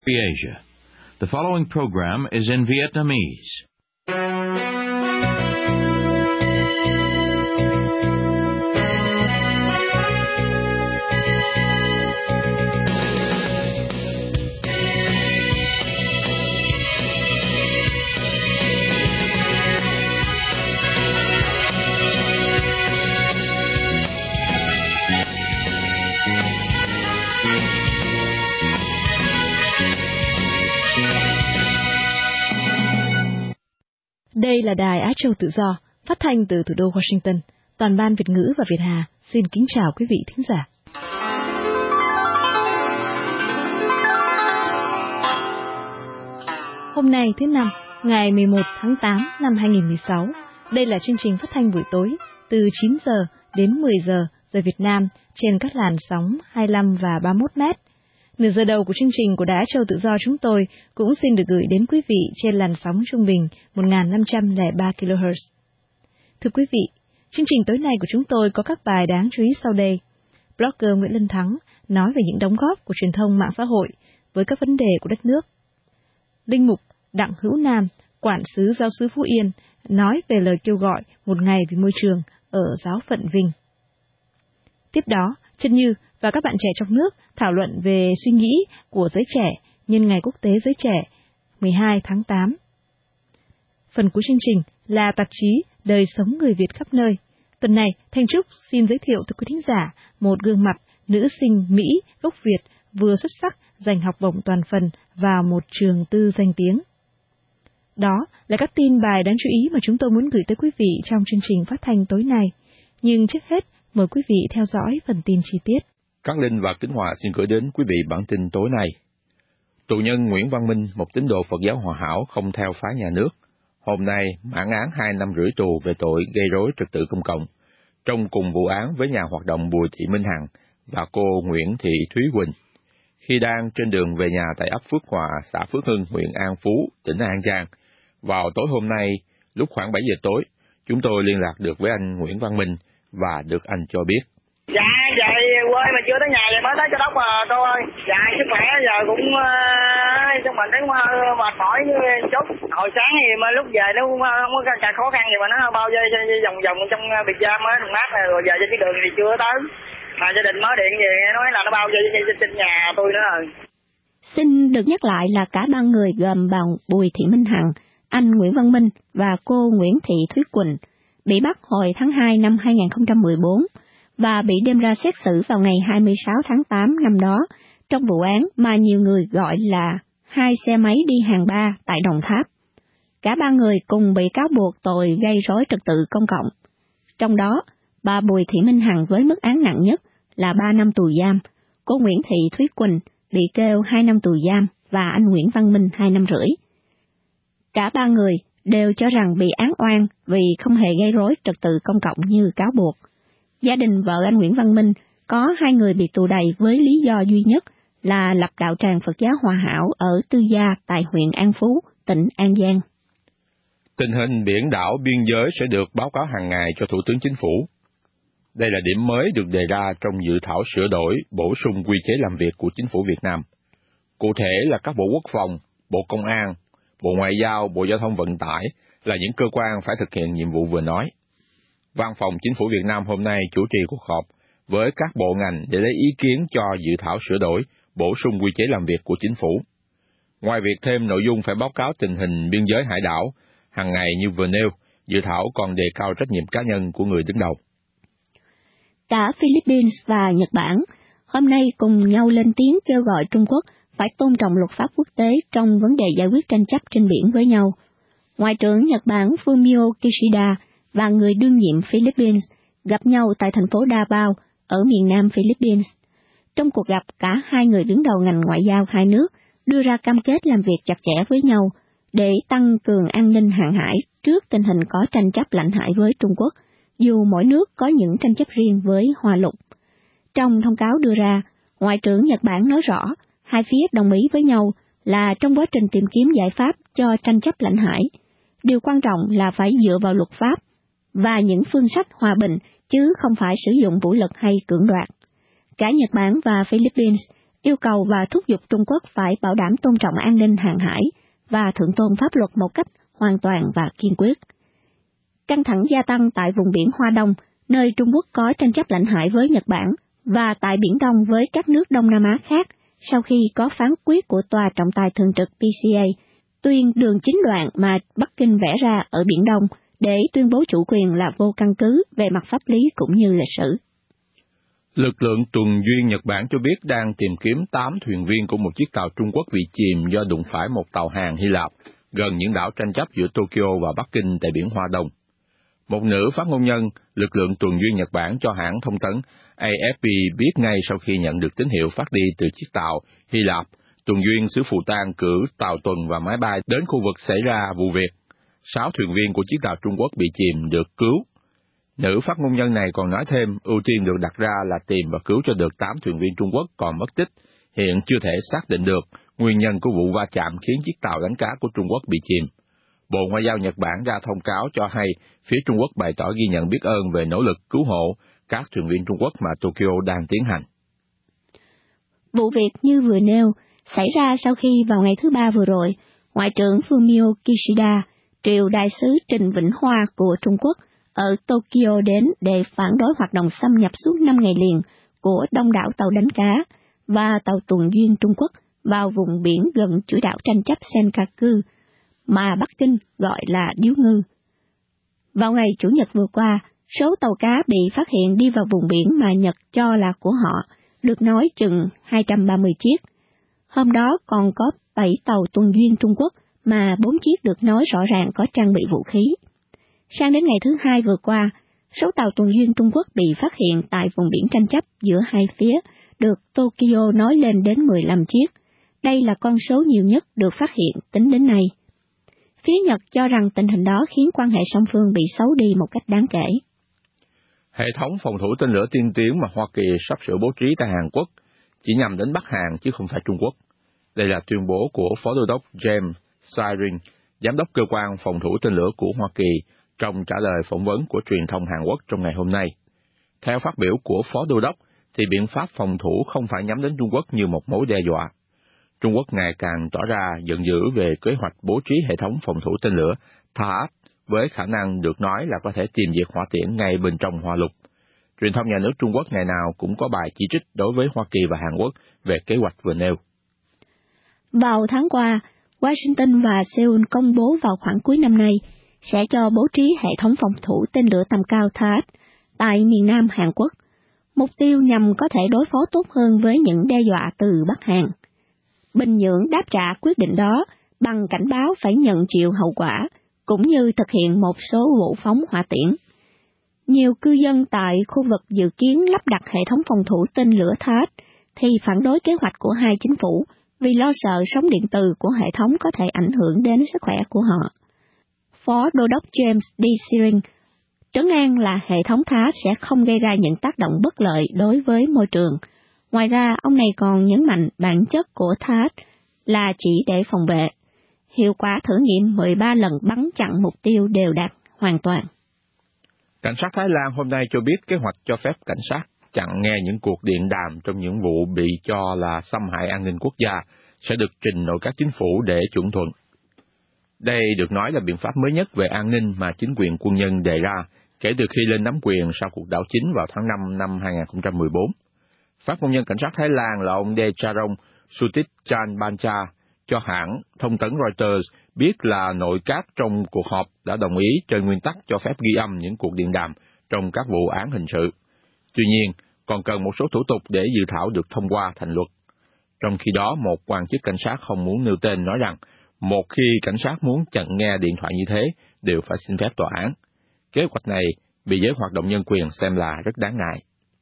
Asia. The following program is in Vietnamese. Đây là Đài Á Châu Tự Do, phát thanh từ thủ đô Washington. Toàn ban Việt ngữ và Việt Hà xin kính chào quý vị thính giả. Hôm nay thứ Năm, ngày 11 tháng 8 năm 2016. Đây là chương trình phát thanh buổi tối từ 9 giờ đến 10 giờ giờ Việt Nam trên các làn sóng 25 và 31 mét. Nửa giờ đầu của chương trình của Đài Á Châu Tự Do chúng tôi cũng xin được gửi đến quý vị trên làn sóng trung bình 1503 kHz. Thưa quý vị, chương trình tối nay của chúng tôi có các bài đáng chú ý sau đây. Blogger Nguyễn Lân Thắng nói về những đóng góp của truyền thông mạng xã hội với các vấn đề của đất nước. Linh mục Đặng Hữu Nam, quản sứ giáo xứ Phú Yên, nói về lời kêu gọi một ngày vì môi trường ở giáo phận Vinh. Tiếp đó, Trân Như và các bạn trẻ trong nước thảo luận về suy nghĩ của giới trẻ nhân Ngày Quốc tế Giới Trẻ 12 tháng 8. Phần cuối chương trình là tạp chí Đời sống người Việt khắp nơi. Tuần này, Thanh Trúc xin giới thiệu tới quý thính giả một gương mặt nữ sinh Mỹ gốc Việt vừa xuất sắc giành học bổng toàn phần vào một trường tư danh tiếng. Đó là các tin bài đáng chú ý mà chúng tôi muốn gửi tới quý vị trong chương trình phát thanh tối nay. Nhưng trước hết, mời quý vị theo dõi phần tin chi tiết. Cát Linh và Kính Hòa xin gửi đến quý vị bản tin tối nay. Tù nhân Nguyễn Văn Minh, một tín đồ Phật giáo Hòa Hảo không theo phái nhà nước, hôm nay mãn án 2 năm rưỡi tù về tội gây rối trật tự công cộng, trong cùng vụ án với nhà hoạt động Bùi Thị Minh Hằng và cô Nguyễn Thị Thúy Quỳnh, khi đang trên đường về nhà tại ấp Phước Hòa, xã Phước Hưng, huyện An Phú, tỉnh An Giang. Vào tối hôm nay, lúc khoảng 7 giờ tối, chúng tôi liên lạc được với anh Nguyễn Văn Minh và được anh cho biết. Dạ, vậy quê mà chưa tới nhà, vậy mới tới Châu Đốc mà cô ơi. Dạ, sức khỏe giờ cũng chúng mình thấy mệt mỏi chút. Hồi sáng thì mà lúc về nó không có càng khó khăn gì mà nó bao dây vòng trong biệt giam á, thùng mát này, rồi giờ trên cái đường thì chưa tới. Mà gia đình mới điện về nói là nó bao dây trên nhà tôi nữa rồi. Xin được nhắc lại là cả 3 người gồm bà Bùi Thị Minh Hằng, anh Nguyễn Văn Minh và cô Nguyễn Thị Thúy Quỳnh bị bắt hồi tháng 2 năm 2014 và bị đem ra xét xử vào ngày 26 tháng 8 năm đó trong vụ án mà nhiều người gọi là 2 xe máy đi hàng ba tại Đồng Tháp. Cả 3 người cùng bị cáo buộc tội gây rối trật tự công cộng. Trong đó, bà Bùi Thị Minh Hằng với mức án nặng nhất là 3 năm tù giam, cô Nguyễn Thị Thúy Quỳnh bị kêu 2 năm tù giam và anh Nguyễn Văn Minh 2 năm rưỡi. Cả 3 người đều cho rằng bị án oan vì không hề gây rối trật tự công cộng như cáo buộc. Gia đình vợ anh Nguyễn Văn Minh có 2 người bị tù đầy với lý do duy nhất là lập đạo tràng Phật giáo Hòa Hảo ở Tư Gia tại huyện An Phú, tỉnh An Giang. Tình hình biển đảo biên giới sẽ được báo cáo hàng ngày cho Thủ tướng Chính phủ. Đây là điểm mới được đề ra trong dự thảo sửa đổi, bổ sung quy chế làm việc của Chính phủ Việt Nam. Cụ thể là các Bộ Quốc phòng, Bộ Công an, Bộ Ngoại giao, Bộ Giao thông Vận tải là những cơ quan phải thực hiện nhiệm vụ vừa nói. Văn phòng Chính phủ Việt Nam hôm nay chủ trì cuộc họp với các bộ ngành để lấy ý kiến cho dự thảo sửa đổi, bổ sung quy chế làm việc của Chính phủ. Ngoài việc thêm nội dung phải báo cáo tình hình biên giới hải đảo hàng ngày như vừa nêu, dự thảo còn đề cao trách nhiệm cá nhân của người đứng đầu. Cả Philippines và Nhật Bản hôm nay cùng nhau lên tiếng kêu gọi Trung Quốc phải tôn trọng luật pháp quốc tế trong vấn đề giải quyết tranh chấp trên biển với nhau. Ngoại trưởng Nhật Bản Fumio Kishida và người đương nhiệm Philippines gặp nhau tại thành phố Davao ở miền nam Philippines. Trong cuộc gặp, cả 2 người đứng đầu ngành ngoại giao hai nước đưa ra cam kết làm việc chặt chẽ với nhau để tăng cường an ninh hàng hải trước tình hình có tranh chấp lãnh hải với Trung Quốc, dù mỗi nước có những tranh chấp riêng với Hoa Lục. Trong thông cáo đưa ra, Ngoại trưởng Nhật Bản nói rõ, hai phía đồng ý với nhau là trong quá trình tìm kiếm giải pháp cho tranh chấp lãnh hải, điều quan trọng là phải dựa vào luật pháp và những phương sách hòa bình, chứ không phải sử dụng vũ lực hay cưỡng đoạt. Cả Nhật Bản và Philippines yêu cầu và thúc giục Trung Quốc phải bảo đảm tôn trọng an ninh hàng hải và thượng tôn pháp luật một cách hoàn toàn và kiên quyết. Căng thẳng gia tăng tại vùng biển Hoa Đông, nơi Trung Quốc có tranh chấp lãnh hải với Nhật Bản, và tại Biển Đông với các nước Đông Nam Á khác, sau khi có phán quyết của Tòa trọng tài thường trực PCA tuyên đường chín đoạn mà Bắc Kinh vẽ ra ở Biển Đông để tuyên bố chủ quyền là vô căn cứ về mặt pháp lý cũng như lịch sử. Lực lượng tuần duyên Nhật Bản cho biết đang tìm kiếm 8 thuyền viên của một chiếc tàu Trung Quốc bị chìm do đụng phải một tàu hàng Hy Lạp gần những đảo tranh chấp giữa Tokyo và Bắc Kinh tại biển Hoa Đông. Một nữ phát ngôn nhân lực lượng tuần duyên Nhật Bản cho hãng thông tấn AFP biết ngay sau khi nhận được tín hiệu phát đi từ chiếc tàu Hy Lạp, tuần duyên xứ Phù Tang cử tàu tuần và máy bay đến khu vực xảy ra vụ việc. 6 thuyền viên của chiếc tàu Trung Quốc bị chìm được cứu. Nữ phát ngôn nhân này còn nói thêm ưu tiên được đặt ra là tìm và cứu cho được 8 thuyền viên Trung Quốc còn mất tích. Hiện chưa thể xác định được nguyên nhân của vụ va chạm khiến chiếc tàu đánh cá của Trung Quốc bị chìm. Bộ Ngoại giao Nhật Bản ra thông cáo cho hay phía Trung Quốc bày tỏ ghi nhận biết ơn về nỗ lực cứu hộ các thuyền viên Trung Quốc mà Tokyo đang tiến hành. Vụ việc như vừa nêu xảy ra sau khi vào ngày thứ Ba vừa rồi, Ngoại trưởng Fumio Kishida triệu đại sứ Trình Vĩnh Hoa của Trung Quốc ở Tokyo đến để phản đối hoạt động xâm nhập suốt 5 ngày liền của đông đảo tàu đánh cá và tàu tuần duyên Trung Quốc vào vùng biển gần chuỗi đảo tranh chấp Senkaku, mà Bắc Kinh gọi là Điếu Ngư. Vào ngày Chủ nhật vừa qua, số tàu cá bị phát hiện đi vào vùng biển mà Nhật cho là của họ được nói chừng 230 chiếc. Hôm đó còn có 7 tàu tuần duyên Trung Quốc mà 4 chiếc được nói rõ ràng có trang bị vũ khí. Sang đến ngày thứ Hai vừa qua, số tàu tuần duyên Trung Quốc bị phát hiện tại vùng biển tranh chấp giữa hai phía được Tokyo nói lên đến 15 chiếc. Đây là con số nhiều nhất được phát hiện tính đến nay. Phía Nhật cho rằng tình hình đó khiến quan hệ song phương bị xấu đi một cách đáng kể. Hệ thống phòng thủ tên lửa tiên tiến mà Hoa Kỳ sắp sửa bố trí tại Hàn Quốc chỉ nhằm đến Bắc Hàn chứ không phải Trung Quốc. Đây là tuyên bố của Phó Đô đốc James Siring, Giám đốc Cơ quan Phòng thủ tên lửa của Hoa Kỳ, trong trả lời phỏng vấn của truyền thông Hàn Quốc trong ngày hôm nay. Theo phát biểu của Phó Đô đốc, thì biện pháp phòng thủ không phải nhắm đến Trung Quốc như một mối đe dọa. Trung Quốc ngày càng tỏ ra giận dữ về kế hoạch bố trí hệ thống phòng thủ tên lửa THAAD với khả năng được nói là có thể tìm diệt hỏa tiễn ngay bên trong Hoa Lục. Truyền thông nhà nước Trung Quốc ngày nào cũng có bài chỉ trích đối với Hoa Kỳ và Hàn Quốc về kế hoạch vừa nêu. Vào tháng qua, Washington và Seoul công bố vào khoảng cuối năm nay sẽ cho bố trí hệ thống phòng thủ tên lửa tầm cao THAAD tại miền Nam Hàn Quốc, mục tiêu nhằm có thể đối phó tốt hơn với những đe dọa từ Bắc Hàn. Bình Nhưỡng đáp trả quyết định đó bằng cảnh báo phải nhận chịu hậu quả, cũng như thực hiện một số vụ phóng hỏa tiễn. Nhiều cư dân tại khu vực dự kiến lắp đặt hệ thống phòng thủ tên lửa THAAD thì phản đối kế hoạch của hai chính phủ vì lo sợ sóng điện từ của hệ thống có thể ảnh hưởng đến sức khỏe của họ. Phó Đô đốc James D. Siring trấn an là hệ thống THAAD sẽ không gây ra những tác động bất lợi đối với môi trường. Ngoài ra, ông này còn nhấn mạnh bản chất của THAAD là chỉ để phòng vệ. Hiệu quả thử nghiệm 13 lần bắn chặn mục tiêu đều đạt hoàn toàn. Cảnh sát Thái Lan hôm nay cho biết kế hoạch cho phép cảnh sát chặn nghe những cuộc điện đàm trong những vụ bị cho là xâm hại an ninh quốc gia sẽ được trình nội các chính phủ để chuẩn thuận. Đây được nói là biện pháp mới nhất về an ninh mà chính quyền quân nhân đề ra kể từ khi lên nắm quyền sau cuộc đảo chính vào tháng 5 năm 2014. Phát ngôn nhân cảnh sát Thái Lan là ông Decharong Suthichanbancha cho hãng thông tấn Reuters biết là nội các trong cuộc họp đã đồng ý trên nguyên tắc cho phép ghi âm những cuộc điện đàm trong các vụ án hình sự. Tuy nhiên, còn cần một số thủ tục để dự thảo được thông qua thành luật. Trong khi đó, một quan chức cảnh sát không muốn nêu tên nói rằng, một khi cảnh sát muốn chặn nghe điện thoại như thế, đều phải xin phép tòa án. Kế hoạch này bị giới hoạt động nhân quyền xem là rất đáng ngại.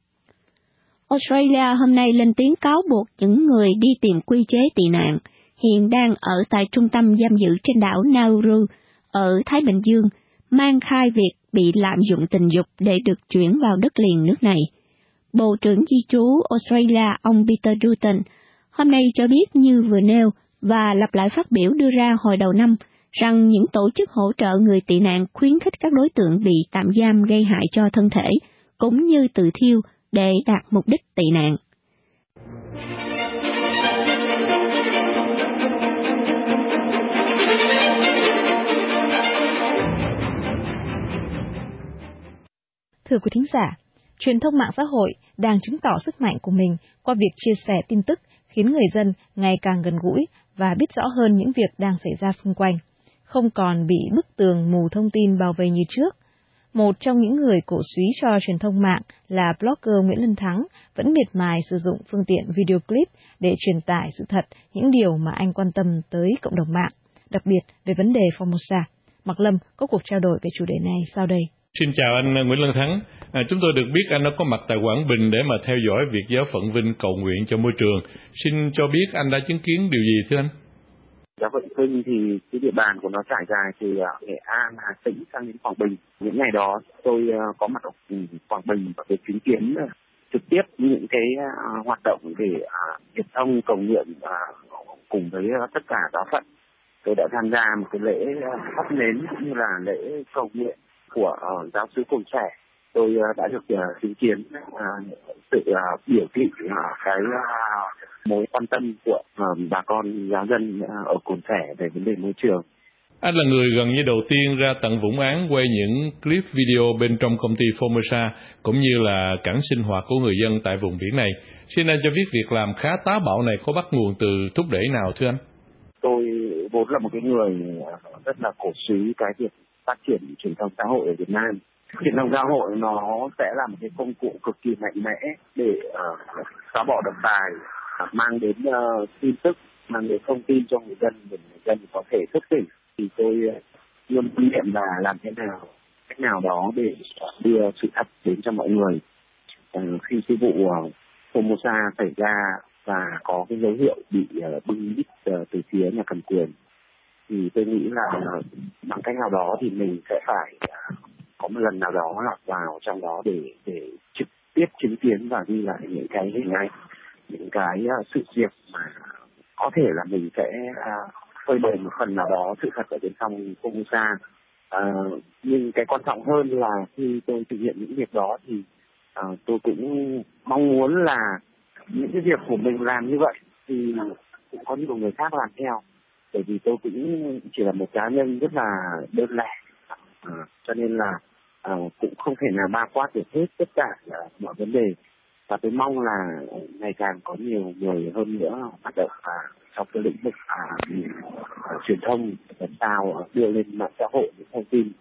Australia hôm nay lên tiếng cáo buộc những người đi tìm quy chế tị nạn hiện đang ở tại trung tâm giam giữ trên đảo Nauru ở Thái Bình Dương mang khai việc bị lạm dụng tình dục để được chuyển vào đất liền nước này. Bộ trưởng di trú Australia ông Peter Dutton hôm nay cho biết như vừa nêu và lặp lại phát biểu đưa ra hồi đầu năm rằng những tổ chức hỗ trợ người tị nạn khuyến khích các đối tượng bị tạm giam gây hại cho thân thể cũng như tự thiêu để đạt mục đích tị nạn. Thưa quý thính giả, truyền thông mạng xã hội đang chứng tỏ sức mạnh của mình qua việc chia sẻ tin tức khiến người dân ngày càng gần gũi và biết rõ hơn những việc đang xảy ra xung quanh, không còn bị bức tường mù thông tin bao vây như trước. Một trong những người cổ súy cho truyền thông mạng là blogger Nguyễn Lân Thắng vẫn miệt mài sử dụng phương tiện video clip để truyền tải sự thật những điều mà anh quan tâm tới cộng đồng mạng, đặc biệt về vấn đề Formosa. Mạc Lâm có cuộc trao đổi về chủ đề này sau đây. Xin chào anh Nguyễn Lân Thắng. Chúng tôi được biết anh đã có mặt tại Quảng Bình để mà theo dõi việc giáo phận Vinh cầu nguyện cho môi trường. Xin cho biết anh đã chứng kiến điều gì thưa anh? Giáo phận Vinh thì cái địa bàn của nó trải dài từ Nghệ An, Hà Tĩnh sang đến Quảng Bình. Những ngày đó tôi có mặt ở Quảng Bình và được chứng kiến trực tiếp những cái hoạt động để hiệp thông cầu nguyện cùng với tất cả giáo phận. Tôi đã tham gia một cái lễ thắp nến cũng như là lễ cầu nguyện của giáo xứ Cồn Sẻ. Tôi đã được chứng kiến sự biểu thị cái mối quan tâm của bà con giáo dân ở Cồn Sẻ về vấn đề môi trường. Anh là người gần như đầu tiên ra tận Vũng Áng quay những clip video bên trong công ty Formosa cũng như là cảng sinh hoạt của người dân tại vùng biển này. Xin anh cho biết việc làm khá táo bạo này có bắt nguồn từ thúc đẩy nào thưa anh? Tôi vốn là một cái người rất là cổ súy cái việc phát triển truyền thông xã hội ở Việt Nam. Truyền thông xã hội nó sẽ là một cái công cụ cực kỳ mạnh mẽ để xóa bỏ độc tài, mang đến tin tức, mang đến thông tin cho người dân để người dân có thể thức tỉnh. Thì tôi luôn quan niệm là làm thế nào, cách nào đó để đưa sự thật đến cho mọi người. Khi cái vụ Formosa xảy ra và có cái dấu hiệu bị bưng bít từ phía nhà cầm quyền, thì tôi nghĩ là bằng cách nào đó thì mình sẽ phải có một lần nào đó lọt vào trong đó để trực tiếp chứng kiến và ghi lại những cái hình ảnh, những cái sự việc mà có thể là mình sẽ phơi bày một phần nào đó sự thật ở bên trong Formosa. Nhưng cái quan trọng hơn là khi tôi thực hiện những việc đó thì tôi cũng mong muốn là những cái việc của mình làm như vậy thì cũng có nhiều người khác làm theo, bởi vì tôi cũng chỉ là một cá nhân rất là đơn lẻ, cho nên là cũng không thể nào bao quát được hết tất cả mọi vấn đề, và tôi mong là ngày càng có nhiều người hơn nữa hoạt động trong cái lĩnh vực truyền thông, làm sao đưa lên mạng xã hội những thông tin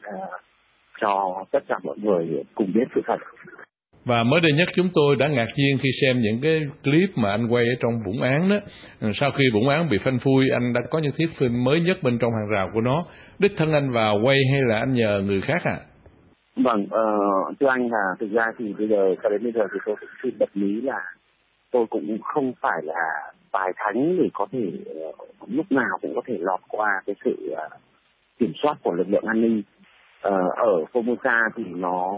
cho tất cả mọi người cùng biết sự thật. Và mới đây nhất chúng tôi đã ngạc nhiên khi xem những cái clip mà anh quay ở trong Vũng Áng đó. Sau khi Vũng Áng bị phanh phui, anh đã có những thuyết phim mới nhất bên trong hàng rào của nó. Đích thân anh vào quay hay là anh nhờ người khác à? Vâng, thưa anh là thực ra thì cho đến bây giờ thì tôi cũng xin bật mí là tôi cũng không phải là tài thánh để có thể lúc nào cũng có thể lọt qua cái sự kiểm soát của lực lượng an ninh. Ở Formosa thì nó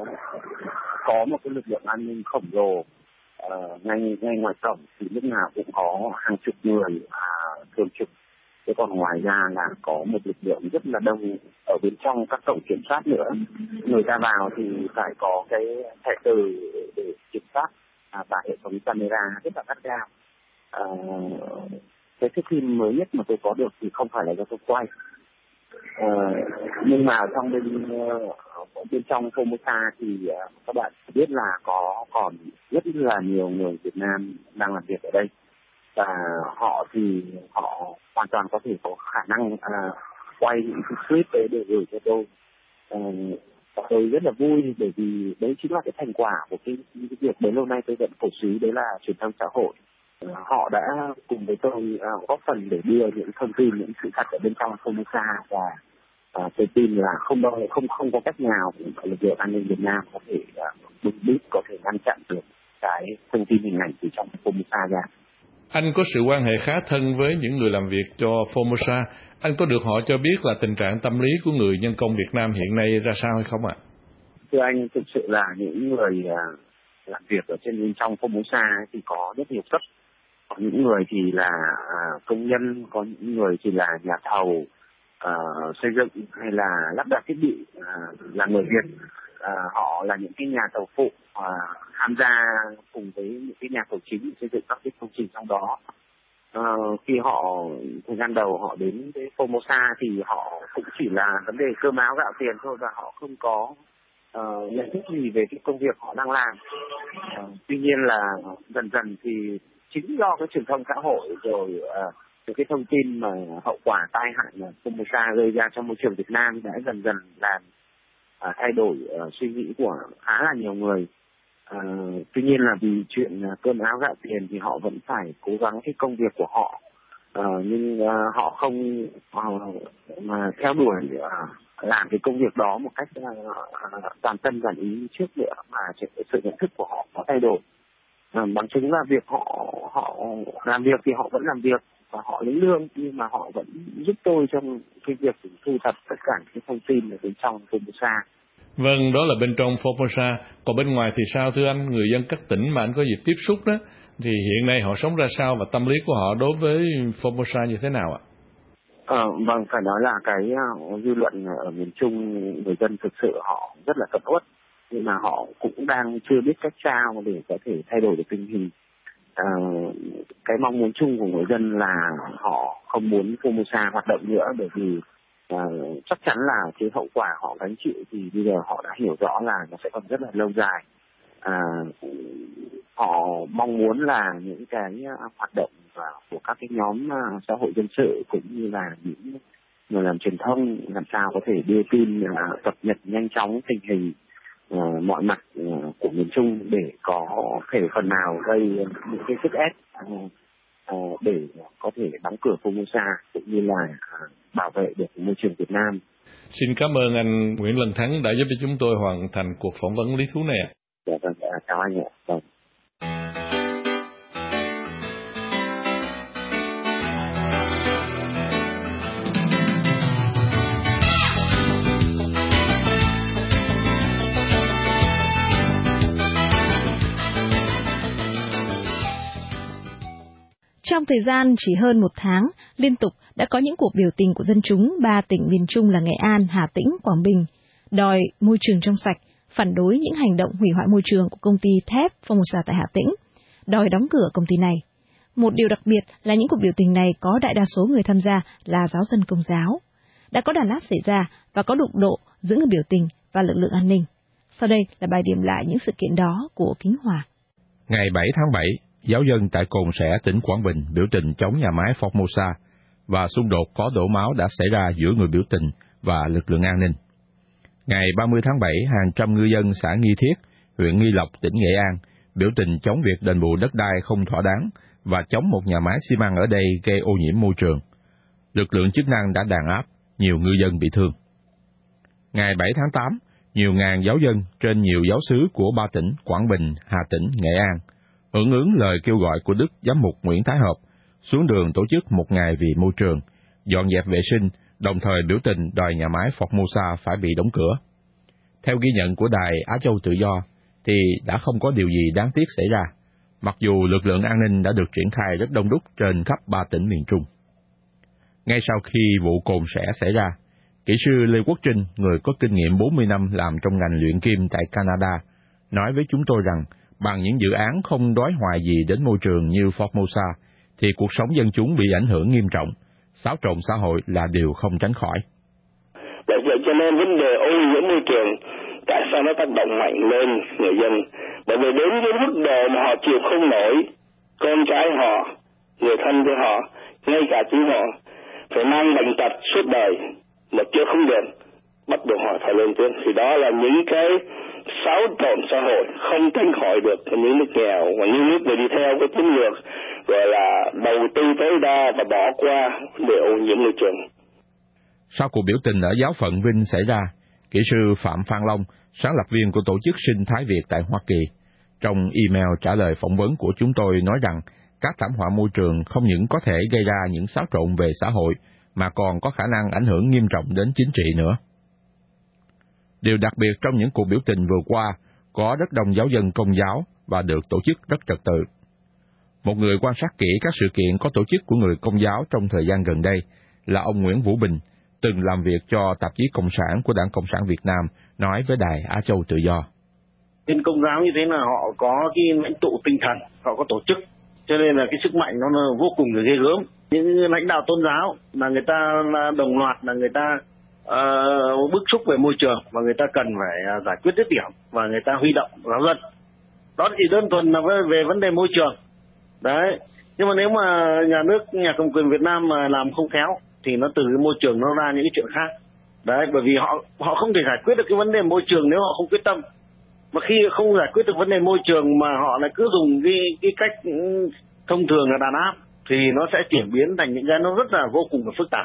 có một cái lực lượng an ninh khổng lồ, ngay ngoài cổng thì lúc nào cũng có hàng chục người thường trực. Thế còn ngoài ra là có một lực lượng rất là đông ở bên trong các cổng kiểm soát nữa. Người ta vào thì phải có cái thẻ từ để kiểm soát và hệ thống camera rất là gắt gao. Cái thước phim mới nhất mà tôi có được thì không phải là do tôi quay, nhưng mà trong bên trong Formosa thì các bạn biết là còn rất là nhiều người Việt Nam đang làm việc ở đây, và họ hoàn toàn có thể có khả năng quay những cái clip đấy để gửi cho tôi. Và tôi rất là vui bởi vì đấy chính là cái thành quả của cái việc bấy lâu nay tôi vẫn cổ súy, đấy là truyền thông xã hội. Họ đã cùng với tôi góp phần để đưa những thông tin, những sự thật ở bên trong Formosa, và tôi tin là không có cách nào lực lượng an ninh Việt Nam có thể bưng bít, có thể ngăn chặn được cái thông tin hình ảnh từ trong Formosa ra. Anh có sự quan hệ khá thân với những người làm việc cho Formosa. Anh có được họ cho biết là tình trạng tâm lý của người nhân công Việt Nam hiện nay ra sao hay không ạ? Thưa anh, thực sự là những người làm việc ở trên trong Formosa thì có rất nhiều cấp. Có những người thì là công nhân, có những người thì là nhà thầu xây dựng hay là lắp đặt thiết bị, là người Việt. Họ là những cái nhà thầu phụ tham gia cùng với những cái nhà thầu chính xây dựng các cái công trình trong đó. Khi thời gian đầu họ đến cái Formosa thì họ cũng chỉ là vấn đề cơm áo gạo tiền thôi, và họ không có nhận thức gì về cái công việc họ đang làm. Tuy nhiên là dần dần thì chính do cái truyền thông xã hội rồi cái thông tin mà hậu quả tai hại mà Formosa gây ra trong môi trường Việt Nam đã dần dần làm thay đổi suy nghĩ của khá là nhiều người. Tuy nhiên là vì chuyện cơm áo gạo tiền thì họ vẫn phải cố gắng cái công việc của họ, nhưng họ không mà theo đuổi làm cái công việc đó một cách toàn tâm toàn ý như trước nữa, mà sự nhận thức của họ có thay đổi. Bằng chứng là việc họ làm việc thì họ vẫn làm việc và họ lấy lương, nhưng mà họ vẫn giúp tôi trong cái việc thu thập tất cả cái thông tin ở bên trong Formosa. Vâng, đó là bên trong Formosa. Còn bên ngoài thì sao thưa anh? Người dân các tỉnh mà anh có dịp tiếp xúc đó, thì hiện nay họ sống ra sao và tâm lý của họ đối với Formosa như thế nào ạ? Vâng, phải nói là cái dư luận ở miền Trung, người dân thực sự họ rất là cẩn uất, nhưng mà họ cũng đang chưa biết cách sao để có thể thay đổi được tình hình. Cái mong muốn chung của người dân là họ không muốn Formosa hoạt động nữa, bởi vì chắc chắn là cái hậu quả họ gánh chịu thì bây giờ họ đã hiểu rõ là nó sẽ còn rất là lâu dài. Họ mong muốn là những cái hoạt động của các cái nhóm xã hội dân sự cũng như là những người làm truyền thông làm sao có thể đưa tin cập nhật nhanh chóng tình hình mọi mặt của miền Trung để có thể phần nào gây những cái sức ép để có thể đóng cửa Formosa cũng như là bảo vệ được môi trường Việt Nam. Xin cảm ơn anh Nguyễn Lân Thắng đã giúp cho chúng tôi hoàn thành cuộc phỏng vấn lý thú này ạ. Dạ vâng, chào anh ạ. Vâng. Trong thời gian chỉ hơn một tháng, liên tục đã có những cuộc biểu tình của dân chúng 3 tỉnh miền Trung là Nghệ An, Hà Tĩnh, Quảng Bình, đòi môi trường trong sạch, phản đối những hành động hủy hoại môi trường của công ty thép Formosa tại Hà Tĩnh, đòi đóng cửa công ty này. Một điều đặc biệt là những cuộc biểu tình này có đại đa số người tham gia là giáo dân Công giáo. Đã có đàn áp xảy ra và có đụng độ giữa người biểu tình và lực lượng an ninh. Sau đây là bài điểm lại những sự kiện đó của Kính Hòa. Ngày 7 tháng 7, giáo dân tại Cồn Sẻ, tỉnh Quảng Bình biểu tình chống nhà máy Formosa và xung đột có đổ máu đã xảy ra giữa người biểu tình và lực lượng an ninh. Ngày 30 tháng 7, hàng trăm ngư dân xã Nghi Thiết, huyện Nghi Lộc, tỉnh Nghệ An biểu tình chống việc đền bù đất đai không thỏa đáng và chống một nhà máy xi măng ở đây gây ô nhiễm môi trường. Lực lượng chức năng đã đàn áp, nhiều ngư dân bị thương. Ngày 7 tháng 8, nhiều ngàn giáo dân trên nhiều giáo xứ của 3 tỉnh Quảng Bình, Hà Tĩnh, Nghệ An hưởng ứng lời kêu gọi của Đức Giám mục Nguyễn Thái Hợp xuống đường tổ chức một ngày vì môi trường, dọn dẹp vệ sinh, đồng thời biểu tình đòi nhà máy Formosa phải bị đóng cửa. Theo ghi nhận của đài Á Châu Tự Do, thì đã không có điều gì đáng tiếc xảy ra, mặc dù lực lượng an ninh đã được triển khai rất đông đúc trên khắp 3 tỉnh miền Trung. Ngay sau khi vụ Cồn Sẻ xảy ra, kỹ sư Lê Quốc Trinh, người có kinh nghiệm 40 năm làm trong ngành luyện kim tại Canada, nói với chúng tôi rằng bằng những dự án không đói hoài gì đến môi trường như Formosa, thì cuộc sống dân chúng bị ảnh hưởng nghiêm trọng, xáo trộn xã hội là điều không tránh khỏi. Bởi vậy cho nên vấn đề ô nhiễm môi trường, tại sao nó tác động mạnh lên người dân? Bởi vì đến cái mức độ mà họ chịu không nổi, con cái họ, người thân của họ, ngay cả chính họ, phải mang bệnh tật suốt đời, mà chữa không được, bắt buộc họ phải lên tiếng. Thì đó là những cái xáo trộn xã hội không tránh khỏi được những nước nghèo và những nước mà đi theo cái chiến lược gọi là đầu tư tối đa và bỏ qua để ô nhiễm môi trường. Sau cuộc biểu tình ở giáo phận Vinh xảy ra, kỹ sư Phạm Phan Long, sáng lập viên của tổ chức Sinh Thái Việt tại Hoa Kỳ, trong email trả lời phỏng vấn của chúng tôi nói rằng các thảm họa môi trường không những có thể gây ra những xáo trộn về xã hội, mà còn có khả năng ảnh hưởng nghiêm trọng đến chính trị nữa. Điều đặc biệt trong những cuộc biểu tình vừa qua, có rất đông giáo dân Công giáo và được tổ chức rất trật tự. Một người quan sát kỹ các sự kiện có tổ chức của người Công giáo trong thời gian gần đây là ông Nguyễn Vũ Bình, từng làm việc cho tạp chí Cộng sản của Đảng Cộng sản Việt Nam, nói với đài Á Châu Tự Do. Trên Công giáo như thế là họ có cái lãnh tụ tinh thần, họ có tổ chức, cho nên là cái sức mạnh nó vô cùng là ghê gớm. Những lãnh đạo tôn giáo là người ta là đồng loạt, là người ta bức xúc về môi trường và người ta cần phải giải quyết dứt điểm và người ta huy động giáo dân. Đó chỉ đơn thuần là về vấn đề môi trường. Đấy. Nhưng mà nếu mà nhà cầm quyền Việt Nam mà làm không khéo thì nó từ cái môi trường nó ra những cái chuyện khác. Đấy, bởi vì họ không thể giải quyết được cái vấn đề môi trường nếu họ không quyết tâm. Mà khi không giải quyết được vấn đề môi trường mà họ lại cứ dùng cái cách thông thường là đàn áp thì nó sẽ chuyển biến thành những cái nó rất là vô cùng là phức tạp.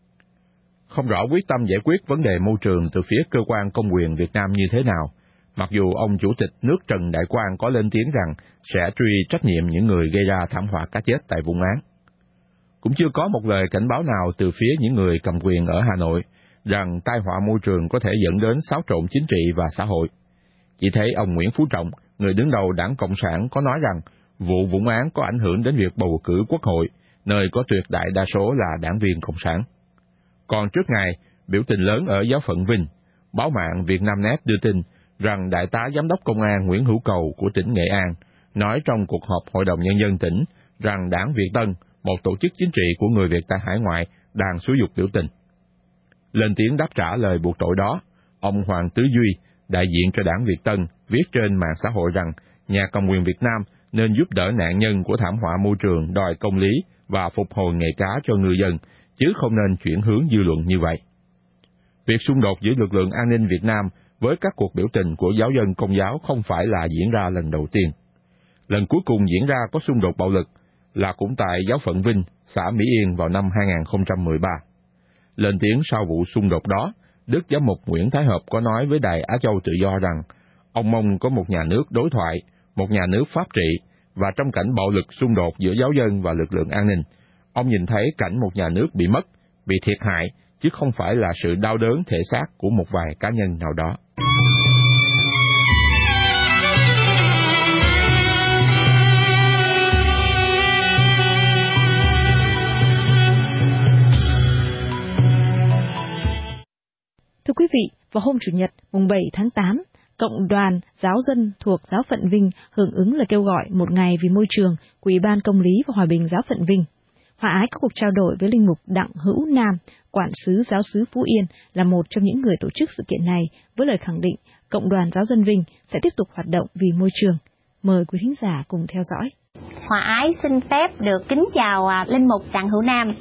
Không rõ quyết tâm giải quyết vấn đề môi trường từ phía cơ quan công quyền Việt Nam như thế nào, mặc dù ông Chủ tịch nước Trần Đại Quang có lên tiếng rằng sẽ truy trách nhiệm những người gây ra thảm họa cá chết tại Vũng Áng. Cũng chưa có một lời cảnh báo nào từ phía những người cầm quyền ở Hà Nội rằng tai họa môi trường có thể dẫn đến xáo trộn chính trị và xã hội. Chỉ thấy ông Nguyễn Phú Trọng, người đứng đầu Đảng Cộng sản, có nói rằng vụ Vũng Áng có ảnh hưởng đến việc bầu cử Quốc hội, nơi có tuyệt đại đa số là đảng viên Cộng sản. Còn trước ngày biểu tình lớn ở giáo phận Vinh, báo mạng Vietnamnet đưa tin rằng Đại tá Giám đốc Công an Nguyễn Hữu Cầu của tỉnh Nghệ An nói trong cuộc họp Hội đồng Nhân dân tỉnh rằng Đảng Việt Tân, một tổ chức chính trị của người Việt tại hải ngoại, đang xúi giục biểu tình. Lên tiếng đáp trả lời buộc tội đó, ông Hoàng Tứ Duy, đại diện cho Đảng Việt Tân, viết trên mạng xã hội rằng nhà cầm quyền Việt Nam nên giúp đỡ nạn nhân của thảm họa môi trường đòi công lý và phục hồi nghề cá cho ngư dân, chứ không nên chuyển hướng dư luận như vậy. Việc xung đột giữa lực lượng an ninh Việt Nam với các cuộc biểu tình của giáo dân Công giáo không phải là diễn ra lần đầu tiên. Lần cuối cùng diễn ra có xung đột bạo lực là cũng tại giáo phận Vinh, xã Mỹ Yên vào năm 2013. Lên tiếng sau vụ xung đột đó, Đức Giám mục Nguyễn Thái Hợp có nói với Đài Á Châu Tự Do rằng ông mong có một nhà nước đối thoại, một nhà nước pháp trị, và trong cảnh bạo lực xung đột giữa giáo dân và lực lượng an ninh, ông nhìn thấy cảnh một nhà nước bị mất, bị thiệt hại, chứ không phải là sự đau đớn thể xác của một vài cá nhân nào đó. Thưa quý vị, vào hôm Chủ nhật, mùng 7 tháng 8, Cộng đoàn Giáo dân thuộc Giáo phận Vinh hưởng ứng lời kêu gọi một ngày vì môi trường của Ủy ban Công lý và Hòa bình Giáo phận Vinh. Hòa Ái có cuộc trao đổi với linh mục Đặng Hữu Nam, quản sứ giáo xứ Phú Yên, là một trong những người tổ chức sự kiện này, với lời khẳng định Cộng đoàn Giáo dân Vinh sẽ tiếp tục hoạt động vì môi trường. Mời quý thính giả cùng theo dõi. Hòa Ái xin phép được kính chào linh mục Đặng Hữu Nam.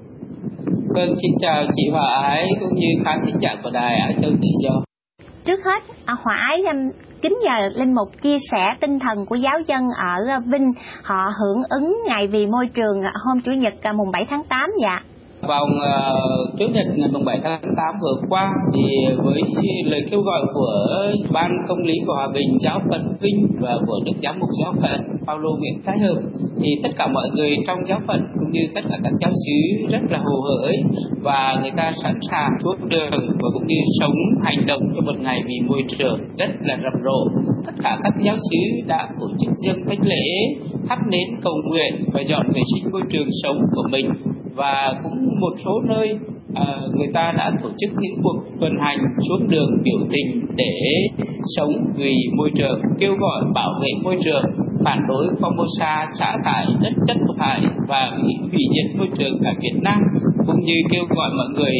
Vâng, xin chào chị Hòa Ái cũng như khán thính giả của Đài Á Châu Tự Do. Trước hết, Hòa Ái kính nhờ linh mục chia sẻ tinh thần của giáo dân ở Vinh họ hưởng ứng ngày vì môi trường hôm Chủ nhật mùng 7 tháng 8 dạ. Vào Chủ nhật ngày mùng 7 tháng 8 vừa qua thì với lời kêu gọi của Ban Công lý và Hòa bình Giáo phận Vinh và của Đức Giám mục Giáo phận Paulo Nguyễn Thái Hợp, thì tất cả mọi người trong giáo phận cũng như tất cả các giáo xứ rất là hồ hởi và người ta sẵn sàng xuống đường và cũng như sống hành động cho một ngày vì môi trường rất là rầm rộ. Tất cả các giáo xứ đã tổ chức dâng thánh lễ, thắp nến cầu nguyện và dọn vệ sinh môi trường sống của mình. Và cũng một số nơi người ta đã tổ chức những cuộc tuần hành xuống đường biểu tình để sống vì môi trường, kêu gọi bảo vệ môi trường, phản đối Formosa xả thải đất chất độc hại và hủy diệt môi trường tại Việt Nam, cũng như kêu gọi mọi người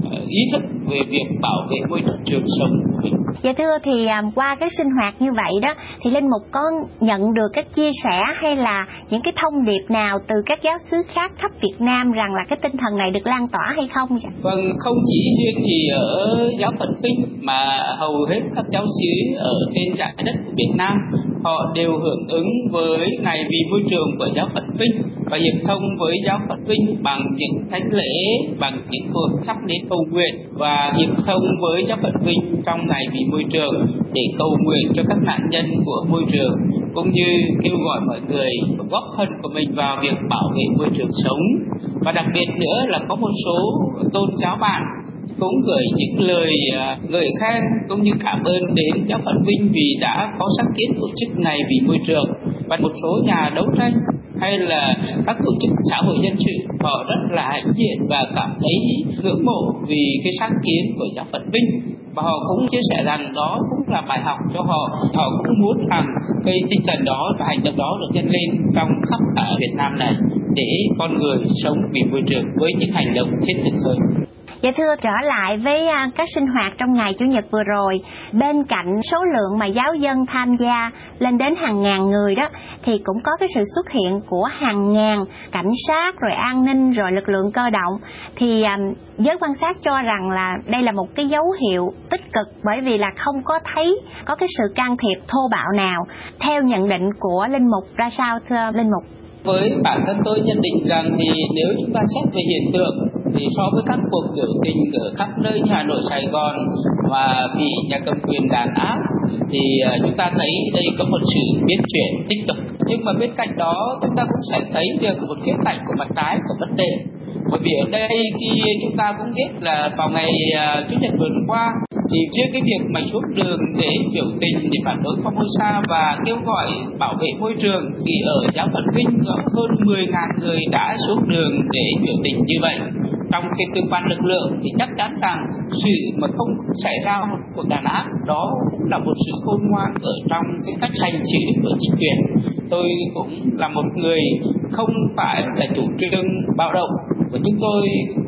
ý thức về việc bảo vệ môi trường sống của mình. Dạ thưa, thì qua cái sinh hoạt như vậy đó, thì linh mục có nhận được các chia sẻ hay là những cái thông điệp nào từ các giáo xứ khác khắp Việt Nam rằng là cái tinh thần này được lan tỏa hay không? Vâng, không chỉ riêng gì ở giáo phận Vinh mà hầu hết các giáo xứ ở trên dải đất của Việt Nam họ đều hưởng ứng với ngày vì môi trường của giáo phận Vinh và hiệp thông với giáo phận Vinh bằng những thánh lễ, bằng những cuộc thắp nến cầu nguyện và hiệp thông với giáo phận Vinh trong ngày vì môi trường để cầu nguyện cho các nạn nhân của môi trường, cũng như kêu gọi mọi người góp phần của mình vào việc bảo vệ môi trường sống. Và đặc biệt nữa là có một số tôn giáo bạn cũng gửi những lời ngợi khen cũng như cảm ơn đến giáo phận Vinh vì đã có sáng kiến tổ chức ngày vì môi trường. Và một số nhà đấu tranh hay là các tổ chức xã hội dân sự họ rất là hãnh diện và cảm thấy ngưỡng mộ vì cái sáng kiến của giáo phận Vinh, và họ cũng chia sẻ rằng đó cũng là bài học cho họ. Họ cũng muốn rằng cái tinh thần đó và hành động đó được nhân lên trong khắp cả Việt Nam này để con người sống vì môi trường với những hành động thiết thực hơn. Dạ thưa, trở lại với các sinh hoạt trong ngày Chủ nhật vừa rồi, bên cạnh số lượng mà giáo dân tham gia lên đến hàng ngàn người đó, thì cũng có cái sự xuất hiện của hàng ngàn cảnh sát, rồi an ninh, rồi lực lượng cơ động. Thì giới quan sát cho rằng là đây là một cái dấu hiệu tích cực, bởi vì là không có thấy có cái sự can thiệp thô bạo nào. Theo nhận định của Linh Mục ra sao thưa Linh Mục? Với bản thân tôi nhận định rằng thì nếu chúng ta xét về hiện tượng thì so với các cuộc biểu tình ở khắp nơi như Hà Nội, Sài Gòn và bị nhà cầm quyền đàn áp thì chúng ta thấy đây có một sự biến chuyển tích cực. Nhưng mà bên cạnh đó chúng ta cũng sẽ thấy được một khía cạnh của mặt trái của vấn đề. Bởi vì ở đây khi chúng ta cũng biết là vào ngày Chủ nhật vừa qua thì trước cái việc mà xuống đường để biểu tình để phản đối Formosa và kêu gọi bảo vệ môi trường, thì ở giáo phận Vinh có hơn 10.000 người đã xuống đường để biểu tình như vậy. Trong cái cơ quan lực lượng thì chắc chắn rằng sự mà không xảy ra một cuộc đàn áp đó cũng là một sự khôn ngoan ở trong cái cách hành xử của chính quyền. Tôi cũng là một người không phải là chủ trương bạo động, và chúng tôi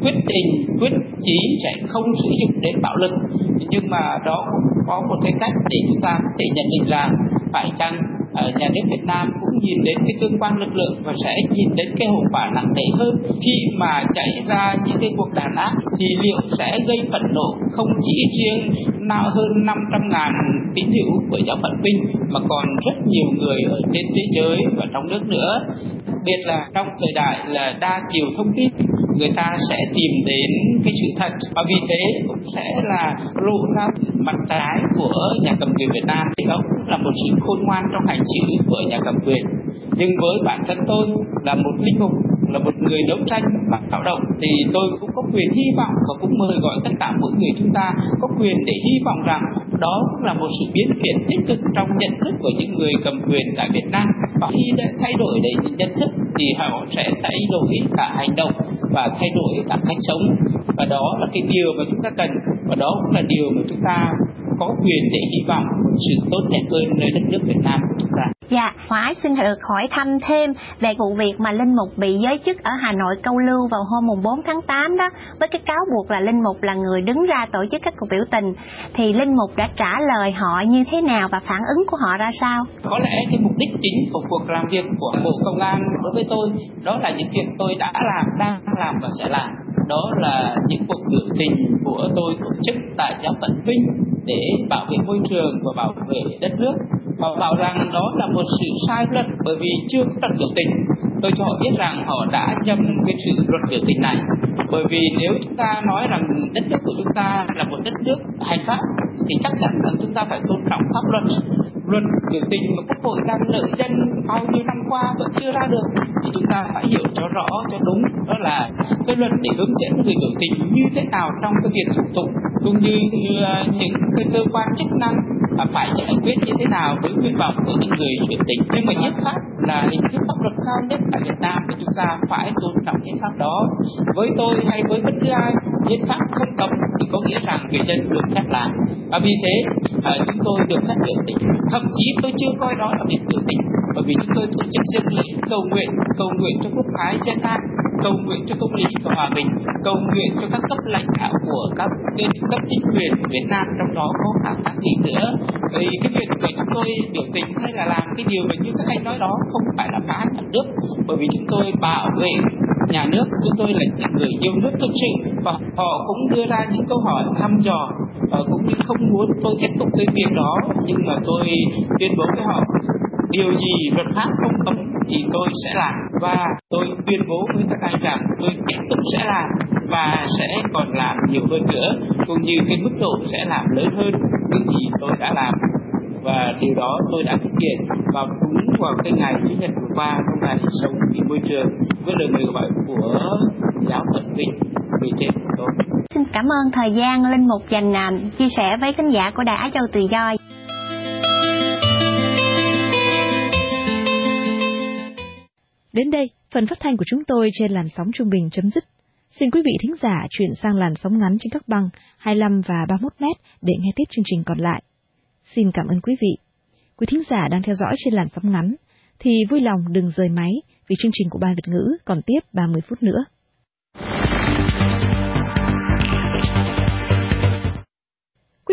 quyết chí sẽ không sử dụng đến bạo lực, nhưng mà đó cũng có một cái cách để chúng ta có thể nhận định là phải chăng nhà nước Việt Nam cũng nhìn đến cái tương quan lực lượng và sẽ nhìn đến cái hậu quả nặng nề hơn khi mà xảy ra những cái cuộc đàn áp, thì liệu sẽ gây phẫn nộ không chỉ riêng nào hơn 500.000 tín hữu của giáo phận Vinh mà còn rất nhiều người ở trên thế giới và trong nước nữa. Đặc biệt là trong thời đại là đa chiều thông tin, người ta sẽ tìm đến cái sự thật, và vì thế cũng sẽ là lộ ra mặt trái của nhà cầm quyền Việt Nam. Thì đó cũng là một sự khôn ngoan trong hành xử của nhà cầm quyền. Nhưng với bản thân tôi là một linh mục, là một người đấu tranh và bạo động, thì tôi cũng có quyền hy vọng và cũng mời gọi tất cả mỗi người chúng ta có quyền để hy vọng rằng đó cũng là một sự biến chuyển tích cực trong nhận thức của những người cầm quyền tại Việt Nam. Và khi đã thay đổi để nhận thức thì họ sẽ thay đổi cả hành động và thay đổi cả cách sống, và đó là cái điều mà chúng ta cần, và đó cũng là điều mà chúng ta có quyền để hy vọng một sự tốt đẹp hơn nơi đất nước Việt Nam của chúng ta. Dạ, Hoài xin được hỏi thăm thêm về vụ việc mà Linh Mục bị giới chức ở Hà Nội câu lưu vào hôm 4 tháng 8 đó, với cái cáo buộc là Linh Mục là người đứng ra tổ chức các cuộc biểu tình. Thì Linh Mục đã trả lời họ như thế nào và phản ứng của họ ra sao? Có lẽ cái mục đích chính của cuộc làm việc của Bộ Công an đối với tôi đó là những việc tôi đã làm, đang làm và sẽ làm. Đó là những cuộc biểu tình của tôi tổ chức tại giáo phận Vinh để bảo vệ môi trường và bảo vệ đất nước. Họ bảo rằng đó là một sự sai luật bởi vì chưa có luật biểu tình. Tôi cho họ biết rằng họ đã nhầm cái sự luật biểu tình này. Bởi vì nếu chúng ta nói rằng đất nước của chúng ta là một đất nước hành pháp thì chắc chắn rằng chúng ta phải tôn trọng pháp luật. Luật biểu tình mà Quốc hội đang lợi dân bao nhiêu năm qua vẫn chưa ra được thì chúng ta phải hiểu cho rõ, cho đúng, đó là cái luật để hướng dẫn người biểu tình như thế nào trong cái việc thủ tục, cũng như những cái cơ quan chức năng phải giải quyết như thế nào với nguyện vọng của những người biểu tình. Nhưng mà hiến pháp là hình thức pháp luật cao nhất tại Việt Nam thì chúng ta phải tôn trọng hiến pháp đó. Với tôi hay với bất cứ ai, hiến pháp không cấm thì có nghĩa rằng người dân được phép làm, và vì thế chúng tôi được phép biểu tình. Thậm chí tôi chưa coi đó là việc biểu tình, bởi vì chúng tôi tổ chức dân lễ cầu nguyện cho quốc thái dân an, cầu nguyện cho công lý và hòa bình, cầu nguyện cho các cấp lãnh đạo của các cấp chính quyền của Việt Nam, trong đó có cả các vị nữa. Vì cái việc mà chúng tôi biểu tình hay là làm cái điều mà như các anh nói đó không phải là phá nhà nước, bởi vì chúng tôi bảo vệ nhà nước, chúng tôi là những người yêu nước thực sự, và họ cũng đưa ra những câu hỏi thăm dò cũng như không muốn tôi tiếp tục cái việc đó, nhưng mà tôi tuyên bố với họ điều gì luật pháp không cấm thì tôi sẽ làm, và tôi tuyên bố với các anh rằng tôi tiếp tục sẽ làm và sẽ còn làm nhiều hơn nữa, cũng như cái mức độ sẽ làm lớn hơn những gì tôi đã làm. Và điều đó tôi đã thực hiện vào đúng vào cái ngày Chủ nhật vừa qua, trong ngày sống vì môi trường, với lời mời gọi của giáo phận Vinh về trên của tôi. Xin cảm ơn thời gian Linh Mục dành chia sẻ với khán giả của Đài Á Châu Tự Do. Đến đây, phần phát thanh của chúng tôi trên làn sóng trung bình chấm dứt. Xin quý vị thính giả chuyển sang làn sóng ngắn trên các băng 25 và 31 m để nghe tiếp chương trình còn lại. Xin cảm ơn quý vị. Quý thính giả đang theo dõi trên làn sóng ngắn thì vui lòng đừng rời máy vì chương trình của Ban Việt ngữ còn tiếp 30 phút nữa.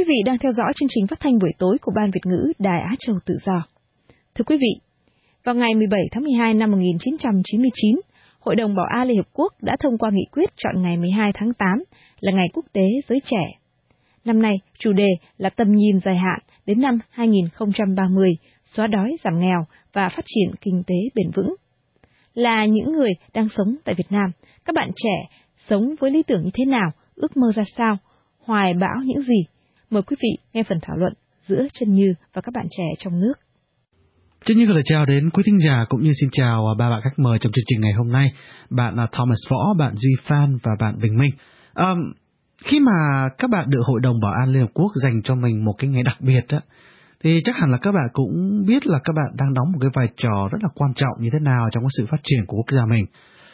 vị đang theo dõi chương trình phát thanh buổi tối của Ban Việt ngữ Đài Á Châu Tự Do. Thưa quý vị, vào ngày 17 tháng 12 năm 1999, Hội đồng Bảo an Liên Hợp Quốc đã thông qua nghị quyết chọn ngày 12 tháng 8 là Ngày Quốc tế Giới Trẻ. Năm nay, chủ đề là tầm nhìn dài hạn đến năm 2030, xóa đói giảm nghèo và phát triển kinh tế bền vững. Là những người đang sống tại Việt Nam, các bạn trẻ sống với lý tưởng như thế nào, ước mơ ra sao, hoài bão những gì? Mời quý vị nghe phần thảo luận giữa Trân Như và các bạn trẻ trong nước. Trân Như gửi lời chào đến quý thính giả cũng như xin chào ba bạn khách mời trong chương trình ngày hôm nay. Bạn là Thomas Võ, bạn Duy Phan và bạn Bình Minh. Khi mà các bạn được Hội đồng Bảo an Liên Hợp Quốc dành cho mình một cái ngày đặc biệt á, thì chắc hẳn là các bạn cũng biết là các bạn đang đóng một cái vai trò rất là quan trọng như thế nào trong cái sự phát triển của quốc gia mình.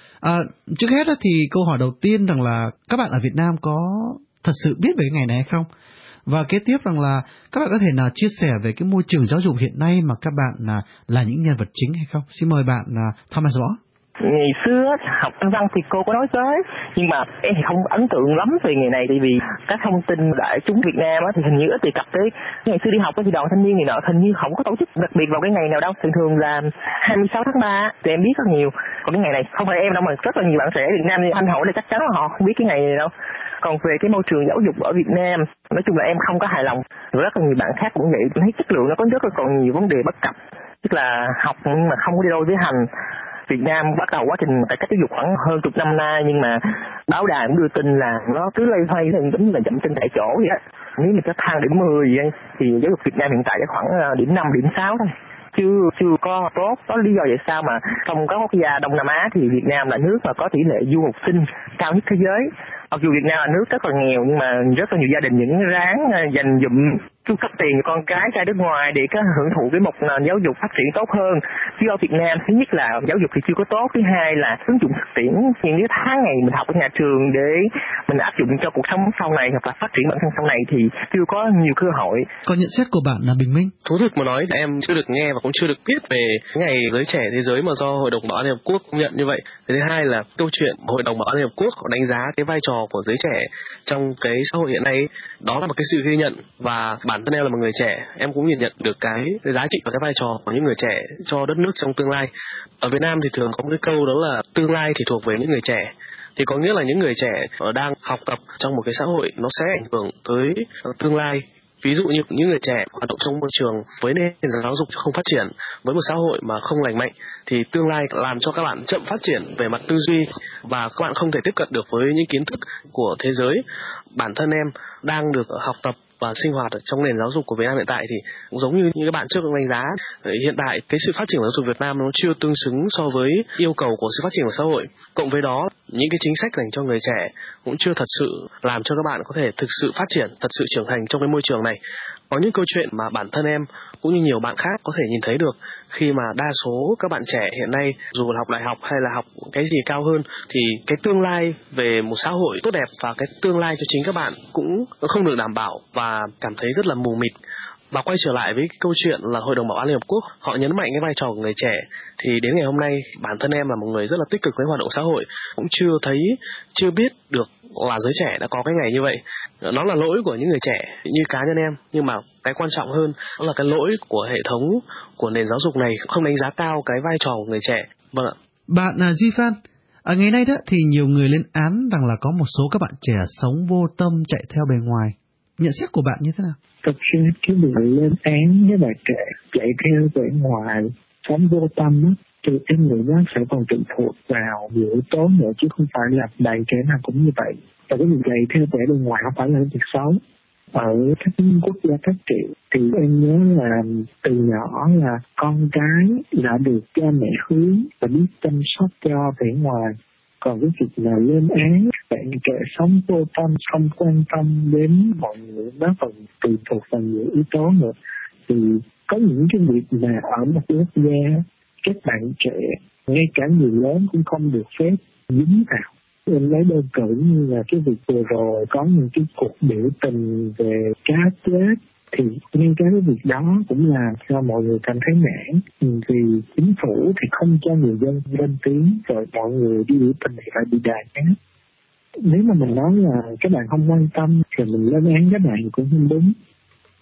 Trước hết thì câu hỏi đầu tiên rằng là các bạn ở Việt Nam có thật sự biết về cái ngày này hay không? Và kế tiếp rằng là các bạn có thể nào chia sẻ về cái môi trường giáo dục hiện nay mà các bạn là những nhân vật chính hay không? Xin mời bạn Thomas Võ. Ngày xưa học Anh văn thì cô có nói tới, nhưng mà em thì không ấn tượng lắm về ngày này, tại vì các thông tin đại chúng Việt Nam thì hình như ít đề cập tới. Ngày xưa đi học thì đoàn thanh niên này nọ hình như không có tổ chức đặc biệt vào cái ngày nào đâu, thường là 26 tháng 3 thì em biết rất nhiều. Còn cái ngày này không phải em đâu mà rất là nhiều bạn trẻ Việt Nam anh hỏi là chắc chắn là họ không biết cái ngày này đâu. Còn về cái môi trường giáo dục ở Việt Nam, nói chung là em không có hài lòng. Rất là nhiều bạn khác cũng vậy, thấy chất lượng nó có rất là còn nhiều vấn đề bất cập, tức là học nhưng mà không có đi đôi với hành. Việt Nam bắt đầu quá trình cải cách giáo dục khoảng hơn chục năm nay, nhưng mà báo đài cũng đưa tin là nó cứ loay hoay lên, giống như là dậm chân tại chỗ vậy á. Nếu mà cái thang điểm 10 thì giáo dục Việt Nam hiện tại khoảng điểm 5, điểm 6 thôi, chưa có tốt. Có lý do vậy sao mà trong các quốc gia Đông Nam Á thì Việt Nam là nước mà có tỷ lệ du học sinh cao nhất thế giới. Mặc dù Việt Nam là nước rất là nghèo, nhưng mà rất là nhiều gia đình những ráng dành dụm chu cấp tiền cho con cái ra nước ngoài để có hưởng thụ cái một giáo dục phát triển tốt hơn. Chứ ở Việt Nam thứ nhất là giáo dục thì chưa có tốt, thứ hai là ứng dụng thực tiễn những cái tháng ngày mình học ở nhà trường để mình áp dụng cho cuộc sống sau này hoặc là phát triển bản thân sau này thì chưa có nhiều cơ hội. Còn nhận xét của bạn là Bình Minh? Thú thực mà nói, em chưa được nghe và cũng chưa được biết về ngày giới trẻ thế giới mà do Hội đồng Bảo an Liên Hợp Quốc công nhận như vậy. Thứ hai là câu chuyện Hội đồng Bảo an Liên Hợp Quốc họ đánh giá cái vai trò của giới trẻ trong cái xã hội hiện nay, đó là một cái sự ghi nhận, và bản thân em là một người trẻ, em cũng nhìn nhận được cái giá trị và cái vai trò của những người trẻ cho đất nước trong tương lai. Ở Việt Nam thì thường có một cái câu đó là tương lai thì thuộc về những người trẻ, thì có nghĩa là những người trẻ đang học tập trong một cái xã hội nó sẽ ảnh hưởng tới tương lai. Ví dụ như những người trẻ hoạt động trong môi trường với nền giáo dục không phát triển, với một xã hội mà không lành mạnh, thì tương lai làm cho các bạn chậm phát triển về mặt tư duy và các bạn không thể tiếp cận được với những kiến thức của thế giới. Bản thân em đang được học tập và sinh hoạt ở trong nền giáo dục của Việt Nam hiện tại thì cũng giống như các bạn trước đánh giá, hiện tại cái sự phát triển giáo dục Việt Nam nó chưa tương xứng so với yêu cầu của sự phát triển của xã hội. Cộng với đó, những cái chính sách dành cho người trẻ cũng chưa thật sự làm cho các bạn có thể thực sự phát triển, thật sự trưởng thành trong cái môi trường này. Có những câu chuyện mà bản thân em cũng như nhiều bạn khác có thể nhìn thấy được, khi mà đa số các bạn trẻ hiện nay dù là học đại học hay là học cái gì cao hơn thì cái tương lai về một xã hội tốt đẹp và cái tương lai cho chính các bạn cũng không được đảm bảo và cảm thấy rất là mù mịt. Và quay trở lại với cái câu chuyện là Hội đồng Bảo an Liên Hợp Quốc họ nhấn mạnh cái vai trò của người trẻ, thì đến ngày hôm nay bản thân em là một người rất là tích cực với hoạt động xã hội cũng chưa biết được là giới trẻ đã có cái ngày như vậy. Nó là lỗi của những người trẻ như cá nhân em, nhưng mà cái quan trọng hơn đó là cái lỗi của hệ thống, của nền giáo dục này không đánh giá cao cái vai trò của người trẻ. Vâng ạ. Bạn Duy Phan, ở ngày nay đó thì nhiều người lên án rằng là có một số các bạn trẻ sống vô tâm chạy theo bề ngoài. Nhận xét của bạn như thế nào? Thực sự cái việc lên án với bạn trẻ chạy theo bề ngoài, sống vô tâm đó, thì em nghĩ nó sẽ còn tùy thuộc vào nhiều yếu tố nữa, chứ không phải là đầy trẻ nào cũng như vậy. Và cái việc chạy theo vẻ bề ngoài không phải là việc xấu. Ở các quốc gia phát triển thì em nhớ là từ nhỏ là con cái đã được cha mẹ hướng và biết chăm sóc cho vẻ ngoài. Còn cái việc là lên án bạn trẻ sống vô tâm, không quan tâm đến mọi người, nó còn tùy thuộc vào nhiều yếu tố nữa. Thì có những cái việc mà ở một quốc gia các bạn trẻ, ngay cả người lớn cũng không được phép dính vào. Em lấy đơn cử như là cái việc vừa rồi có những cái cuộc biểu tình về cá chết, thì ngay cái việc đó cũng làm cho mọi người cảm thấy nản, vì chính phủ thì không cho người dân lên tiếng, rồi mọi người đi biểu tình thì lại bị đàn áp. Nếu mà mình nói là các bạn không quan tâm thì mình lên án các bạn cũng không đúng.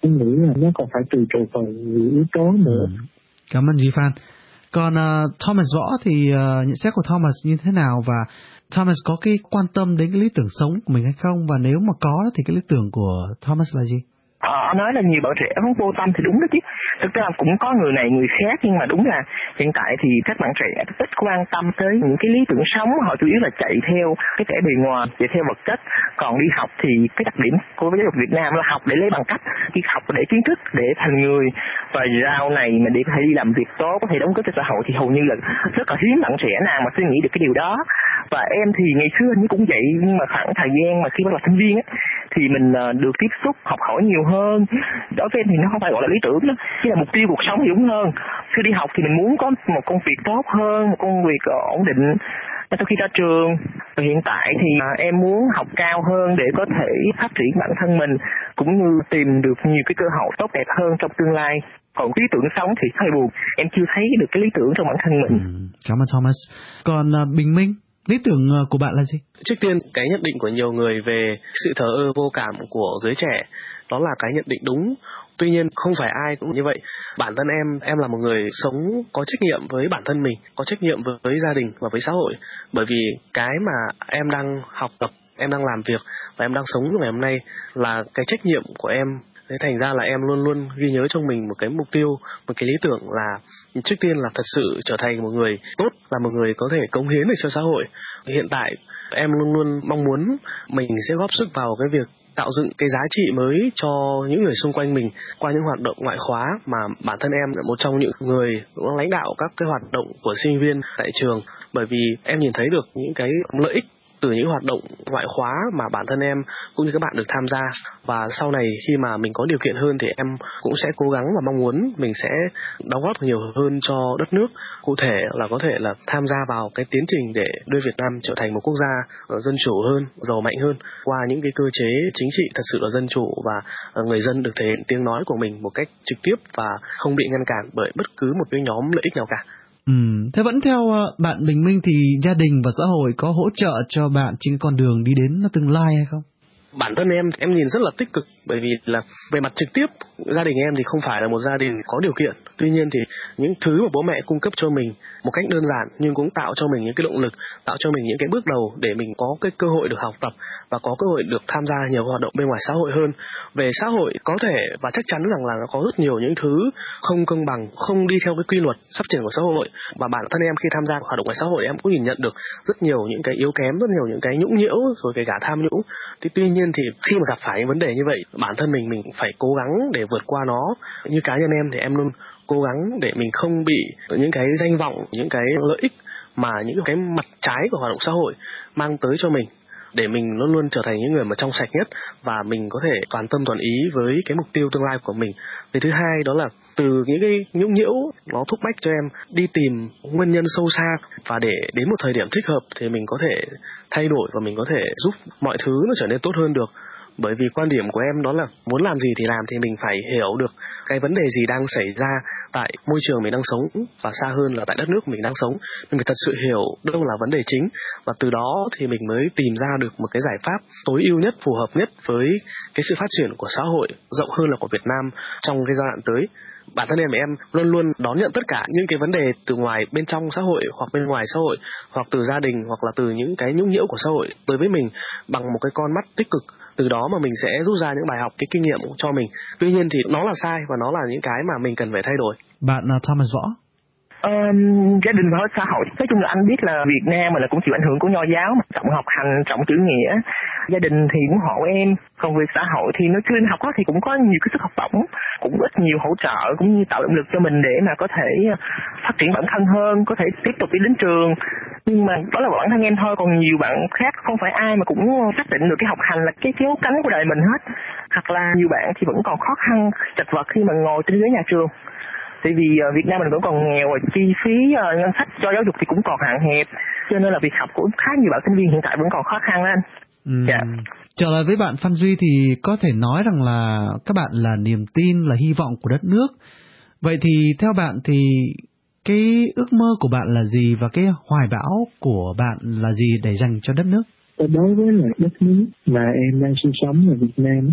Em nghĩ là nó còn phải tùy thuộc vào nhiều yếu tố nữa. Cảm ơn Duy Phan. Còn Thomas Võ thì nhận xét của Thomas như thế nào, và Thomas có cái quan tâm đến cái lý tưởng sống của mình hay không, và nếu mà có thì cái lý tưởng của Thomas là gì? Nói là nhiều bạn trẻ không vô tâm thì đúng đó chứ. Thực ra cũng có người này người khác, nhưng mà đúng là hiện tại thì các bạn trẻ ít quan tâm tới những cái lý tưởng sống, họ chủ yếu là chạy theo cái vẻ bề ngoài, chạy theo vật chất. Còn đi học thì cái đặc điểm của giáo dục Việt Nam là học để lấy bằng cấp, đi học để kiến thức, để thành người, và sau này mà để có thể đi làm việc tốt, có thể đóng góp cho xã hội thì hầu như là rất là hiếm bạn trẻ nào mà suy nghĩ được cái điều đó. Và em thì ngày xưa như cũng vậy, nhưng mà khoảng thời gian mà khi bắt đầu sinh viên á, thì mình được tiếp xúc học hỏi nhiều hơn. Đối với em thì nó không phải gọi là lý tưởng đó, chỉ là mục tiêu cuộc sống thì đúng hơn. Khi đi học thì mình muốn có một công việc tốt hơn, một công việc ổn định sau khi ra trường. Và hiện tại thì em muốn học cao hơn để có thể phát triển bản thân mình, cũng như tìm được nhiều cái cơ hội tốt đẹp hơn trong tương lai. Còn lý tưởng sống thì hơi buồn, em chưa thấy được cái lý tưởng trong bản thân mình. Cảm ơn Thomas. Còn Bình Minh, lý tưởng của bạn là gì? Trước tiên, cái nhận định của nhiều người về sự thờ ơ vô cảm của giới trẻ, đó là cái nhận định đúng. Tuy nhiên, không phải ai cũng như vậy. Bản thân em là một người sống có trách nhiệm với bản thân mình, có trách nhiệm với gia đình và với xã hội. Bởi vì cái mà em đang học tập, em đang làm việc và em đang sống ngày hôm nay là cái trách nhiệm của em. Thế thành ra là em luôn luôn ghi nhớ trong mình một cái mục tiêu, một cái lý tưởng là trước tiên là thật sự trở thành một người tốt, là một người có thể cống hiến được cho xã hội. Hiện tại em luôn luôn mong muốn mình sẽ góp sức vào cái việc tạo dựng cái giá trị mới cho những người xung quanh mình qua những hoạt động ngoại khóa mà bản thân em là một trong những người cũng lãnh đạo các cái hoạt động của sinh viên tại trường. Bởi vì em nhìn thấy được những cái lợi ích từ những hoạt động ngoại khóa mà bản thân em cũng như các bạn được tham gia. Và sau này khi mà mình có điều kiện hơn thì em cũng sẽ cố gắng và mong muốn mình sẽ đóng góp nhiều hơn cho đất nước. Cụ thể là có thể là tham gia vào cái tiến trình để đưa Việt Nam trở thành một quốc gia dân chủ hơn, giàu mạnh hơn qua những cái cơ chế chính trị thật sự là dân chủ, và người dân được thể hiện tiếng nói của mình một cách trực tiếp và không bị ngăn cản bởi bất cứ một cái nhóm lợi ích nào cả. Thế vẫn theo bạn Bình Minh thì gia đình và xã hội có hỗ trợ cho bạn trên con đường đi đến tương lai hay không? Bản thân em nhìn rất là tích cực, bởi vì là về mặt trực tiếp gia đình em thì không phải là một gia đình có điều kiện. Tuy nhiên thì những thứ mà bố mẹ cung cấp cho mình một cách đơn giản nhưng cũng tạo cho mình những cái động lực, tạo cho mình những cái bước đầu để mình có cái cơ hội được học tập và có cơ hội được tham gia nhiều hoạt động bên ngoài xã hội hơn. Về xã hội có thể và chắc chắn rằng là nó có rất nhiều những thứ không công bằng, không đi theo cái quy luật phát triển của xã hội, và bản thân em khi tham gia hoạt động ngoài xã hội em cũng nhìn nhận được rất nhiều những cái yếu kém, rất nhiều những cái nhũng nhiễu rồi kể cả tham nhũng. Thì tuy nhiên thì khi mà gặp phải những vấn đề như vậy, bản thân mình phải cố gắng để vượt qua nó. Như cá nhân em thì em luôn cố gắng để mình không bị những cái danh vọng, những cái lợi ích mà những cái mặt trái của hoạt động xã hội mang tới cho mình, để mình luôn luôn trở thành những người mà trong sạch nhất và mình có thể toàn tâm toàn ý với cái mục tiêu tương lai của mình. Cái thứ hai đó là từ những cái nhũng nhiễu nó thúc bách cho em đi tìm nguyên nhân sâu xa, và để đến một thời điểm thích hợp thì mình có thể thay đổi và mình có thể giúp mọi thứ nó trở nên tốt hơn được. Bởi vì quan điểm của em đó là muốn làm gì thì làm, thì mình phải hiểu được cái vấn đề gì đang xảy ra tại môi trường mình đang sống, và xa hơn là tại đất nước mình đang sống. Mình phải thật sự hiểu đâu là vấn đề chính, và từ đó thì mình mới tìm ra được một cái giải pháp tối ưu nhất, phù hợp nhất với cái sự phát triển của xã hội rộng hơn là của Việt Nam trong cái giai đoạn tới. Bản thân em luôn luôn đón nhận tất cả những cái vấn đề từ ngoài bên trong xã hội hoặc bên ngoài xã hội, hoặc từ gia đình hoặc là từ những cái nhũng nhiễu của xã hội tới với mình bằng một cái con mắt tích cực. Từ đó mà mình sẽ rút ra những bài học, cái kinh nghiệm cho mình. Tuy nhiên thì nó là sai và nó là những cái mà mình cần phải thay đổi. Bạn Thomas Võ. Gia đình và xã hội, nói chung là anh biết là Việt Nam mà là cũng chịu ảnh hưởng của Nho giáo, mà trọng học hành, trọng chữ nghĩa. Gia đình thì ủng hộ em, còn việc xã hội thì nói chuyên học thì cũng có nhiều cái suất học bổng, cũng ít nhiều hỗ trợ cũng như tạo động lực cho mình để mà có thể phát triển bản thân hơn, có thể tiếp tục đi đến trường. Nhưng mà đó là bản thân em thôi, còn nhiều bạn khác không phải ai mà cũng xác định được cái học hành là cái kéo cánh của đời mình hết. Hoặc là nhiều bạn thì vẫn còn khó khăn, chật vật khi mà ngồi trên ghế nhà trường. Tại vì Việt Nam mình vẫn còn nghèo và chi phí ngân sách cho giáo dục thì cũng còn hạn hẹp, cho nên là việc học của khá nhiều bạn sinh viên hiện tại vẫn còn khó khăn đó anh. Trở lại với bạn Phan Duy thì có thể nói rằng là các bạn là niềm tin, là hy vọng của đất nước. Vậy thì theo bạn thì cái ước mơ của bạn là gì, và cái hoài bão của bạn là gì để dành cho đất nước? Đối với lại đất nước mà em đang sinh sống ở Việt Nam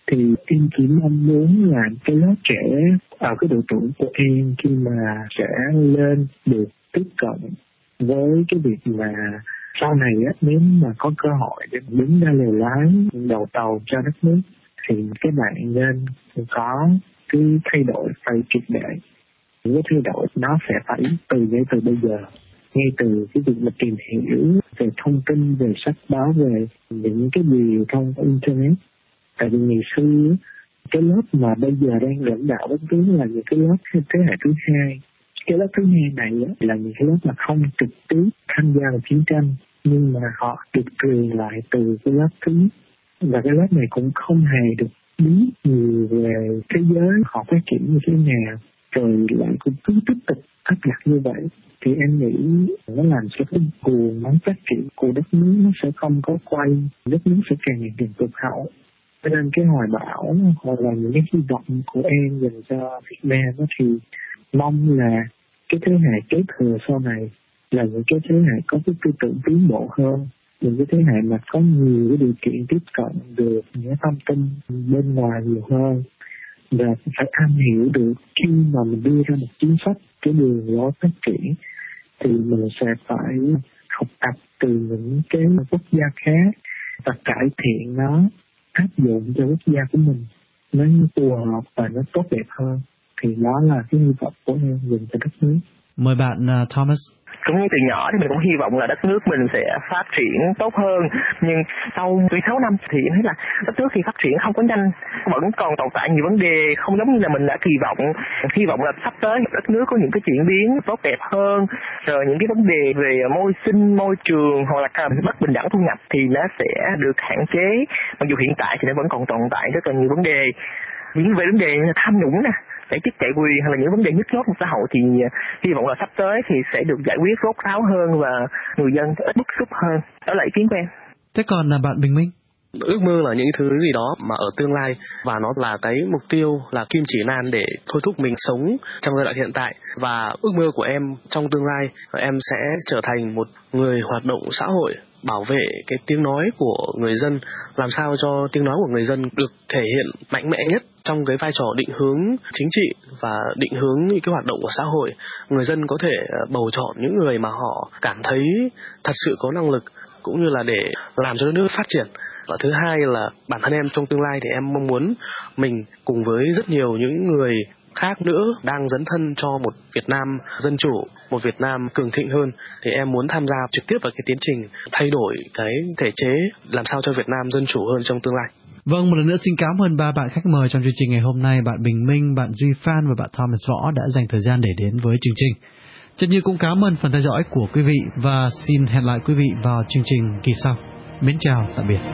Thì em chỉ mong muốn là cái lớp trẻ ở cái độ tuổi của em khi mà sẽ lên được tiếp cận với cái việc mà sau này á, nếu mà có cơ hội để đứng ra lèo lái đầu tàu cho đất nước thì các bạn nên có cái thay đổi phải triệt để. Những cái thay đổi nó sẽ phải ngay từ bây giờ, ngay từ cái việc mà tìm hiểu về thông tin, về sách báo, về những cái điều thông qua internet. Tại vì ngày xưa cái lớp mà bây giờ đang lãnh đạo đất nước là những cái lớp thế hệ thứ hai. Cái lớp thứ hai này là những cái lớp mà không trực tiếp tham gia vào chiến tranh, nhưng mà họ được truyền lại từ cái lớp thứ nhất. Và cái lớp này cũng không hề được biết nhiều về thế giới họ phát triển như thế nào, rồi lại cũng cứ tiếp tục áp đặt như vậy. Thì em nghĩ nó làm cho cái guồng nóng phát triển của đất nước nó sẽ không có quay, đất nước sẽ càng ngày càng tụt hậu. Cho nên cái hoài bão hoặc là những cái hy vọng của em dành cho Việt Nam thì mong là cái thế hệ kế thừa sau này là những cái thế hệ có cái tư tưởng tiến bộ hơn, những cái thế hệ mà có nhiều cái điều kiện tiếp cận được những thông tin bên ngoài nhiều hơn, và phải am hiểu được khi mà mình đưa ra một chính sách, cái đường lối phát triển thì mình sẽ phải học tập từ những cái quốc gia khác và cải thiện nó, áp dụng cho quốc gia của mình nó phù hợp và nó tốt đẹp hơn. Thì đó là cái hy vọng của em dành cho đất nước. Mời bạn Thomas. Cũng như từ nhỏ thì mình cũng hy vọng là đất nước mình sẽ phát triển tốt hơn, nhưng sau 16 năm thì em thấy là đất nước thì phát triển không có nhanh, vẫn còn tồn tại nhiều vấn đề không giống như là mình đã kỳ vọng. Hy vọng là sắp tới đất nước có những cái chuyển biến tốt đẹp hơn, rồi những cái vấn đề về môi sinh, môi trường hoặc là bất bình đẳng thu nhập thì nó sẽ được hạn chế. Mặc dù hiện tại thì nó vẫn còn tồn tại rất là nhiều vấn đề, những về vấn đề như tham nhũng nè, để chức chạy quyền hay là những vấn đề nhức nhối của xã hội thì hy vọng là sắp tới thì sẽ được giải quyết rốt ráo hơn và người dân ít bức xúc hơn. Đó là ý kiến của em. Thế còn là bạn Bình Minh? Ước mơ là những thứ gì đó mà ở tương lai, và nó là cái mục tiêu, là kim chỉ nam để thôi thúc mình sống trong giai đoạn hiện tại. Và ước mơ của em trong tương lai, em sẽ trở thành một người hoạt động xã hội, bảo vệ cái tiếng nói của người dân, làm sao cho tiếng nói của người dân được thể hiện mạnh mẽ nhất trong cái vai trò định hướng chính trị và định hướng những cái hoạt động của xã hội. Người dân có thể bầu chọn những người mà họ cảm thấy thật sự có năng lực, cũng như là để làm cho đất nước phát triển. Và thứ hai là bản thân em trong tương lai thì em mong muốn mình cùng với rất nhiều những người khác nữa đang dấn thân cho một Việt Nam dân chủ, một Việt Nam cường thịnh hơn, thì em muốn tham gia trực tiếp vào cái tiến trình thay đổi cái thể chế làm sao cho Việt Nam dân chủ hơn trong tương lai. Vâng, một lần nữa xin cảm ơn ba bạn khách mời trong chương trình ngày hôm nay, bạn Bình Minh, bạn Duy Phan và bạn Thomas Võ đã dành thời gian để đến với chương trình. Trần Như cũng cảm ơn phần theo dõi của quý vị và xin hẹn lại quý vị vào chương trình kỳ sau. Mến chào, tạm biệt.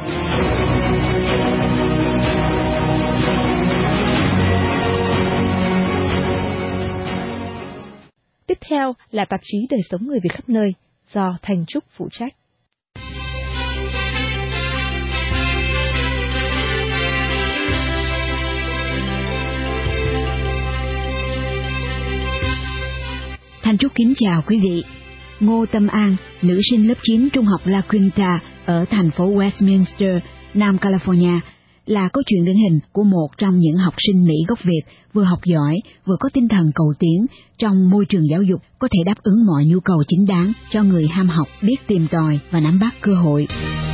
Tiếp theo là tạp chí Đời sống người Việt khắp nơi do Thành Trúc phụ trách. Thành Trúc kính chào quý vị. Ngô Tâm An, nữ sinh lớp 9 trung học La Quinta ở thành phố Westminster, Nam California, là câu chuyện điển hình của một trong những học sinh Mỹ gốc Việt vừa học giỏi, vừa có tinh thần cầu tiến trong môi trường giáo dục có thể đáp ứng mọi nhu cầu chính đáng cho người ham học, biết tìm tòi và nắm bắt cơ hội.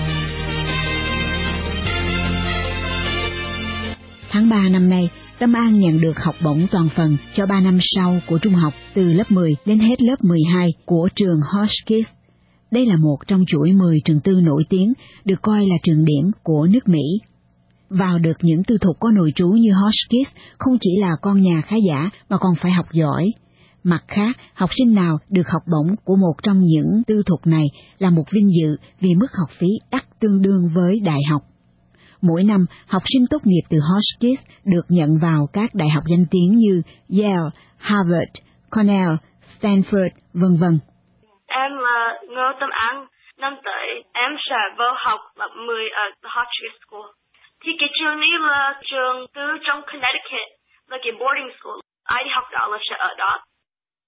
Tháng 3 năm nay, Tâm An nhận được học bổng toàn phần cho 3 năm sau của trung học từ lớp 10 đến hết lớp 12 của trường Hotchkiss. Đây là một trong chuỗi 10 trường tư nổi tiếng, được coi là trường điểm của nước Mỹ. Vào được những tư thục có nội trú như Hotchkiss không chỉ là con nhà khá giả mà còn phải học giỏi. Mặt khác, học sinh nào được học bổng của một trong những tư thục này là một vinh dự vì mức học phí đắt tương đương với đại học. Mỗi năm, học sinh tốt nghiệp từ Hotchkiss được nhận vào các đại học danh tiếng như Yale, Harvard, Cornell, Stanford, v.v. Em là Ngô Tâm An. Năm tới, em sẽ vào học lớp 10 ở Hotchkiss School. Thì cái trường này là trường tư trong Connecticut, là cái boarding school. Ai đi học đó là sẽ ở đó.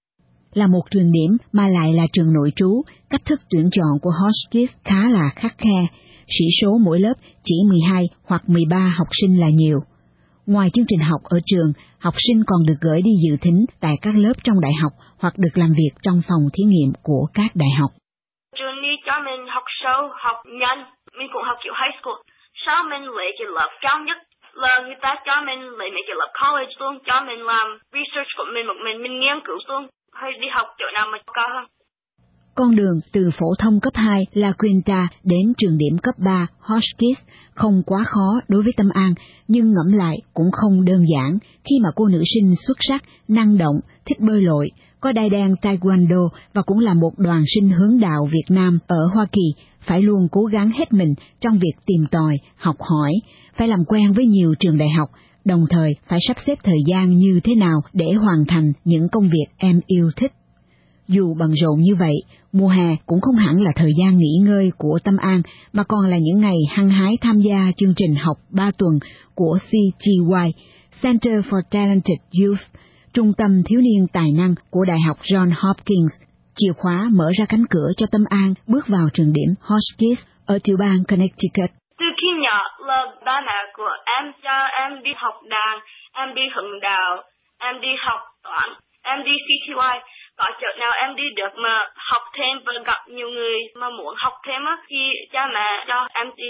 Là một trường điểm mà lại là trường nội trú, cách thức tuyển chọn của Hotchkiss khá là khắt khe, sĩ số mỗi lớp chỉ 12 hoặc 13 học sinh là nhiều. Ngoài chương trình học ở trường, học sinh còn được gửi đi dự thính tại các lớp trong đại học hoặc được làm việc trong phòng thí nghiệm của các đại học. Trường đi cho mình học sâu, học nhanh, mình cũng học kiểu high school. Sau mình lấy cái lớp cao nhất là người ta cho mình lấy mấy cái lớp college luôn, cho mình làm research của mình một mình nghiên cứu luôn, hay đi học chỗ nào mà cao hơn. Con đường từ phổ thông cấp 2 La Quinta đến trường điểm cấp 3 Hotchkiss không quá khó đối với Tâm An, nhưng ngẫm lại cũng không đơn giản khi mà cô nữ sinh xuất sắc, năng động, thích bơi lội, có đai đen taekwondo và cũng là một đoàn sinh hướng đạo Việt Nam ở Hoa Kỳ, phải luôn cố gắng hết mình trong việc tìm tòi, học hỏi, phải làm quen với nhiều trường đại học, đồng thời phải sắp xếp thời gian như thế nào để hoàn thành những công việc em yêu thích. Dù bận rộn như vậy, mùa hè cũng không hẳn là thời gian nghỉ ngơi của Tâm An, mà còn là những ngày hăng hái tham gia chương trình học 3 tuần của CTY, Center for Talented Youth, Trung tâm Thiếu niên Tài năng của Đại học Johns Hopkins. Chìa khóa mở ra cánh cửa cho Tâm An bước vào trường điểm Hotchkiss ở tiểu bang Connecticut. Từ khi nhỏ là ba mẹ của em cho em đi học đàn, em đi hứng đạo, em đi học toán, em đi CTY. Có chỗ nào em đi được mà học thêm và gặp nhiều người mà muốn học thêm á, thì cha mẹ cho em đi.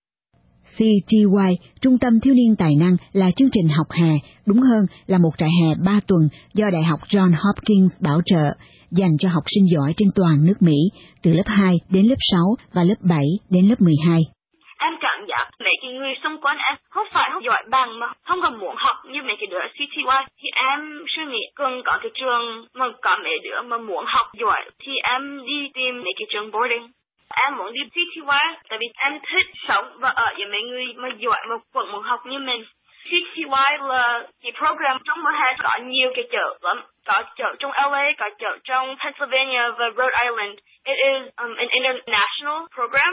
CTY, Trung tâm Thiếu niên Tài năng, là chương trình học hè, đúng hơn là một trại hè 3 tuần do Đại học Johns Hopkins bảo trợ, dành cho học sinh giỏi trên toàn nước Mỹ, từ lớp 2 đến lớp 6 và lớp 7 đến lớp 12. Em cảm giác mấy cái người xung quanh em không phải không giỏi bằng mà không còn muốn học như mấy cái đứa CTY, thì em suy nghĩ cần có cái trường mà có mấy đứa mà muốn học giỏi thì em đi tìm mấy cái trường boarding. Em muốn đi CTY tại vì em thích sống và ở với mấy người mà giỏi mà vẫn muốn học như mình. CTY là cái program trong mùa hè có nhiều cái chợ lắm, có chợ trong LA, có chợ trong Pennsylvania và Rhode Island. It is an international program.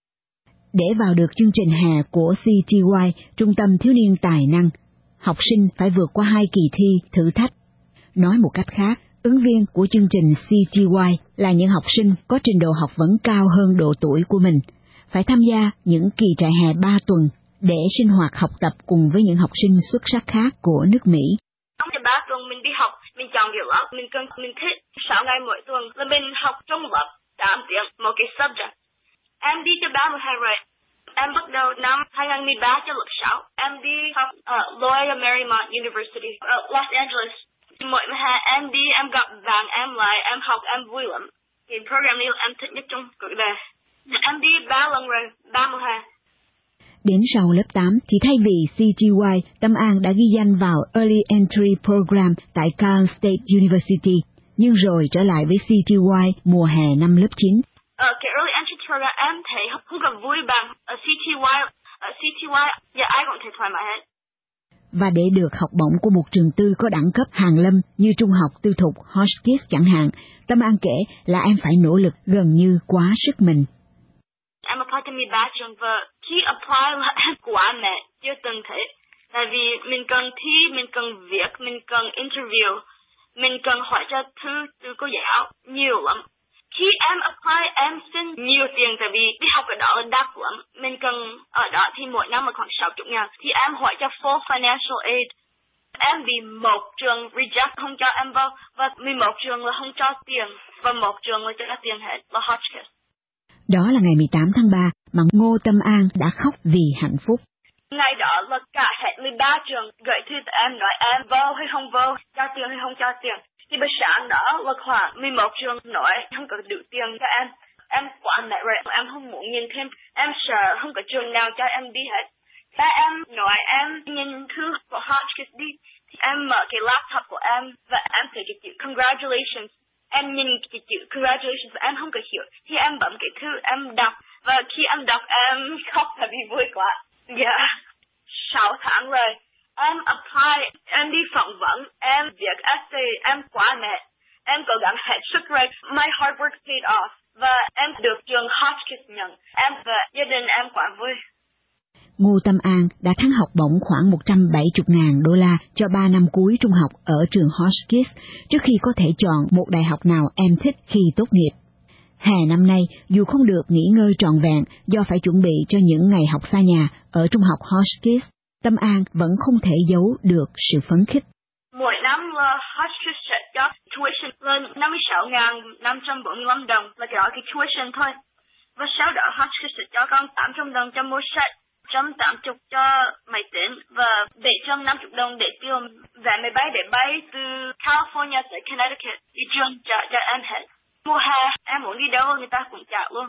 Để vào được chương trình hè của CTY, Trung tâm Thiếu niên Tài năng, học sinh phải vượt qua 2 kỳ thi thử thách. Nói một cách khác, ứng viên của chương trình CTY là những học sinh có trình độ học vấn cao hơn độ tuổi của mình, phải tham gia những kỳ trại hè 3 tuần để sinh hoạt học tập cùng với những học sinh xuất sắc khác của nước Mỹ. Trong 3 tuần mình đi học, mình chọn điều lớp, mình thích 6 ngày mỗi tuần là mình học trong lớp 8 tiếng một cái subject. Em đi cho 32 rồi. Em bắt đầu năm 2013 cho lớp 6. Em đi học ở Loyola Marymount University ở Los Angeles. Mỗi hè em đi, em gặp bạn em lại, em học, em vui lắm. Cái program này em thích nhất trong cuộc đời. Em đi 3 lần rồi, 3 mùa hè. Đến sau lớp 8 thì thay vì CTY, Tâm An đã ghi danh vào Early Entry Program tại Cal State University, nhưng rồi trở lại với CTY mùa hè năm lớp 9. Cái Early Entry Program em thấy không còn vui bằng ở CTY. Ở CTY, ai cũng thấy thoải mái hết. Và để được học bổng của một trường tư có đẳng cấp hàn lâm như trung học tư thục Hotchkiss chẳng hạn, Tâm An kể là em phải nỗ lực gần như quá sức mình. Em apply cho 13 trường và khi apply là em quá mệt, chưa từng thấy. Tại vì mình cần thi, mình cần viết, mình cần interview, mình cần hỏi cho thư từ cô giáo nhiều lắm. Khi em apply, em xin nhiều tiền tại vì đi học ở đó là đắt lắm. Mình cần ở đó thì mỗi năm là khoảng 60.000. Thì em hỏi cho full financial aid. Em bị một trường reject không cho em vào. Và 11 trường là không cho tiền. Và một trường là cho tiền hết, là Hotchkiss. Đó là ngày 18 tháng 3 mà Ngô Tâm An đã khóc vì hạnh phúc. Ngày đó là cả hết 13 trường gửi thư tới em nói em vô hay không vô, cho tiền hay không cho tiền. Thì buổi sáng đó là khoảng 11 trường nói không có đủ tiền cho em. Em quá mệt rồi, em không muốn nhìn thêm. Em sợ không có trường nào cho em đi hết. Ba em nói em nhìn thư của Hotchkiss đi. Thì em mở cái laptop của em và em thấy cái chữ congratulations. Em nhìn cái chữ congratulations và em không có hiểu. Thì em bấm cái thư, em đọc. Và khi em đọc em khóc tại vì vui quá. 6 tháng rồi. Em apply, em đi phỏng vấn, em viết essay, em quá mệt. Em cố gắng hết sức rồi. My hard work paid off. Và em được trường Hotchkiss nhận. Em và gia đình em quá vui. Ngô Tâm An đã thắng học bổng khoảng 170.000 đô la cho 3 năm cuối trung học ở trường Hotchkiss trước khi có thể chọn một đại học nào em thích khi tốt nghiệp. Hè năm nay, dù không được nghỉ ngơi trọn vẹn do phải chuẩn bị cho những ngày học xa nhà ở trung học Hotchkiss, Tâm An vẫn không thể giấu được sự phấn khích. Mỗi năm Hotchkiss sẽ cho tuition lên 56.545 đồng là cái tuition thôi. Và sau đó Hotchkiss sẽ cho con 800 đồng cho mua sách, 180 cho máy tính và 750 đồng để tiêu vé máy bay để bay từ California tới Connecticut đi trường cho em hết. Mùa hè em muốn đi đâu người ta cũng trả luôn.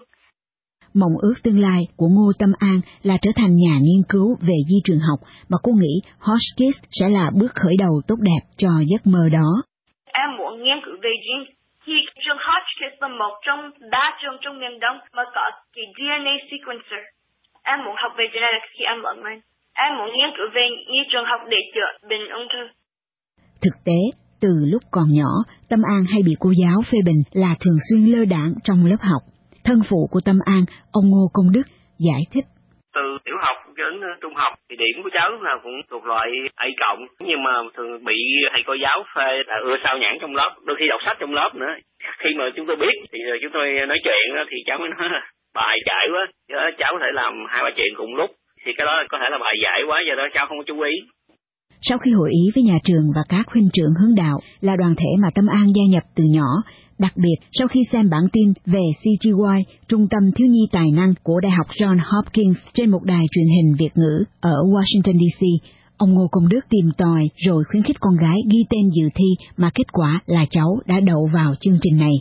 Mộng ước tương lai của Ngô Tâm An là trở thành nhà nghiên cứu về di truyền học mà cô nghĩ Hotchkiss sẽ là bước khởi đầu tốt đẹp cho giấc mơ đó. Em muốn nghiên cứu về gene. Thì trường Hotchkiss là một trong 3 trường trong miền Đông mà có cái DNA sequencer. Em muốn học về genetics khi em lớn lên. Em muốn nghiên cứu về y trường học để chữa bệnh ung thư. Thực tế, từ lúc còn nhỏ, Tâm An hay bị cô giáo phê bình là thường xuyên lơ đãng trong lớp học. Thân phụ của Tâm An, ông Ngô Công Đức, giải thích. Từ tiểu học đến trung học thì điểm của cháu lúc nào cũng thuộc loại A cộng, nhưng mà thường bị thầy cô giáo phê là ưa sao nhãng trong lớp, đôi khi đọc sách trong lớp nữa. Khi mà chúng tôi biết thì chúng tôi nói chuyện thì cháu mới nói bài giải quá, cháu có thể làm 2-3 chuyện cùng lúc, thì cái đó có thể là bài giải quá, do đó cháu không có chú ý. Sau khi hội ý với nhà trường và các huynh trưởng hướng đạo là đoàn thể mà Tâm An gia nhập từ nhỏ, đặc biệt sau khi xem bản tin về CGY, Trung tâm Thiếu nhi Tài năng của Đại học Johns Hopkins trên một đài truyền hình Việt ngữ ở Washington DC, ông Ngô Công Đức tìm tòi rồi khuyến khích con gái ghi tên dự thi mà kết quả là cháu đã đậu vào chương trình này.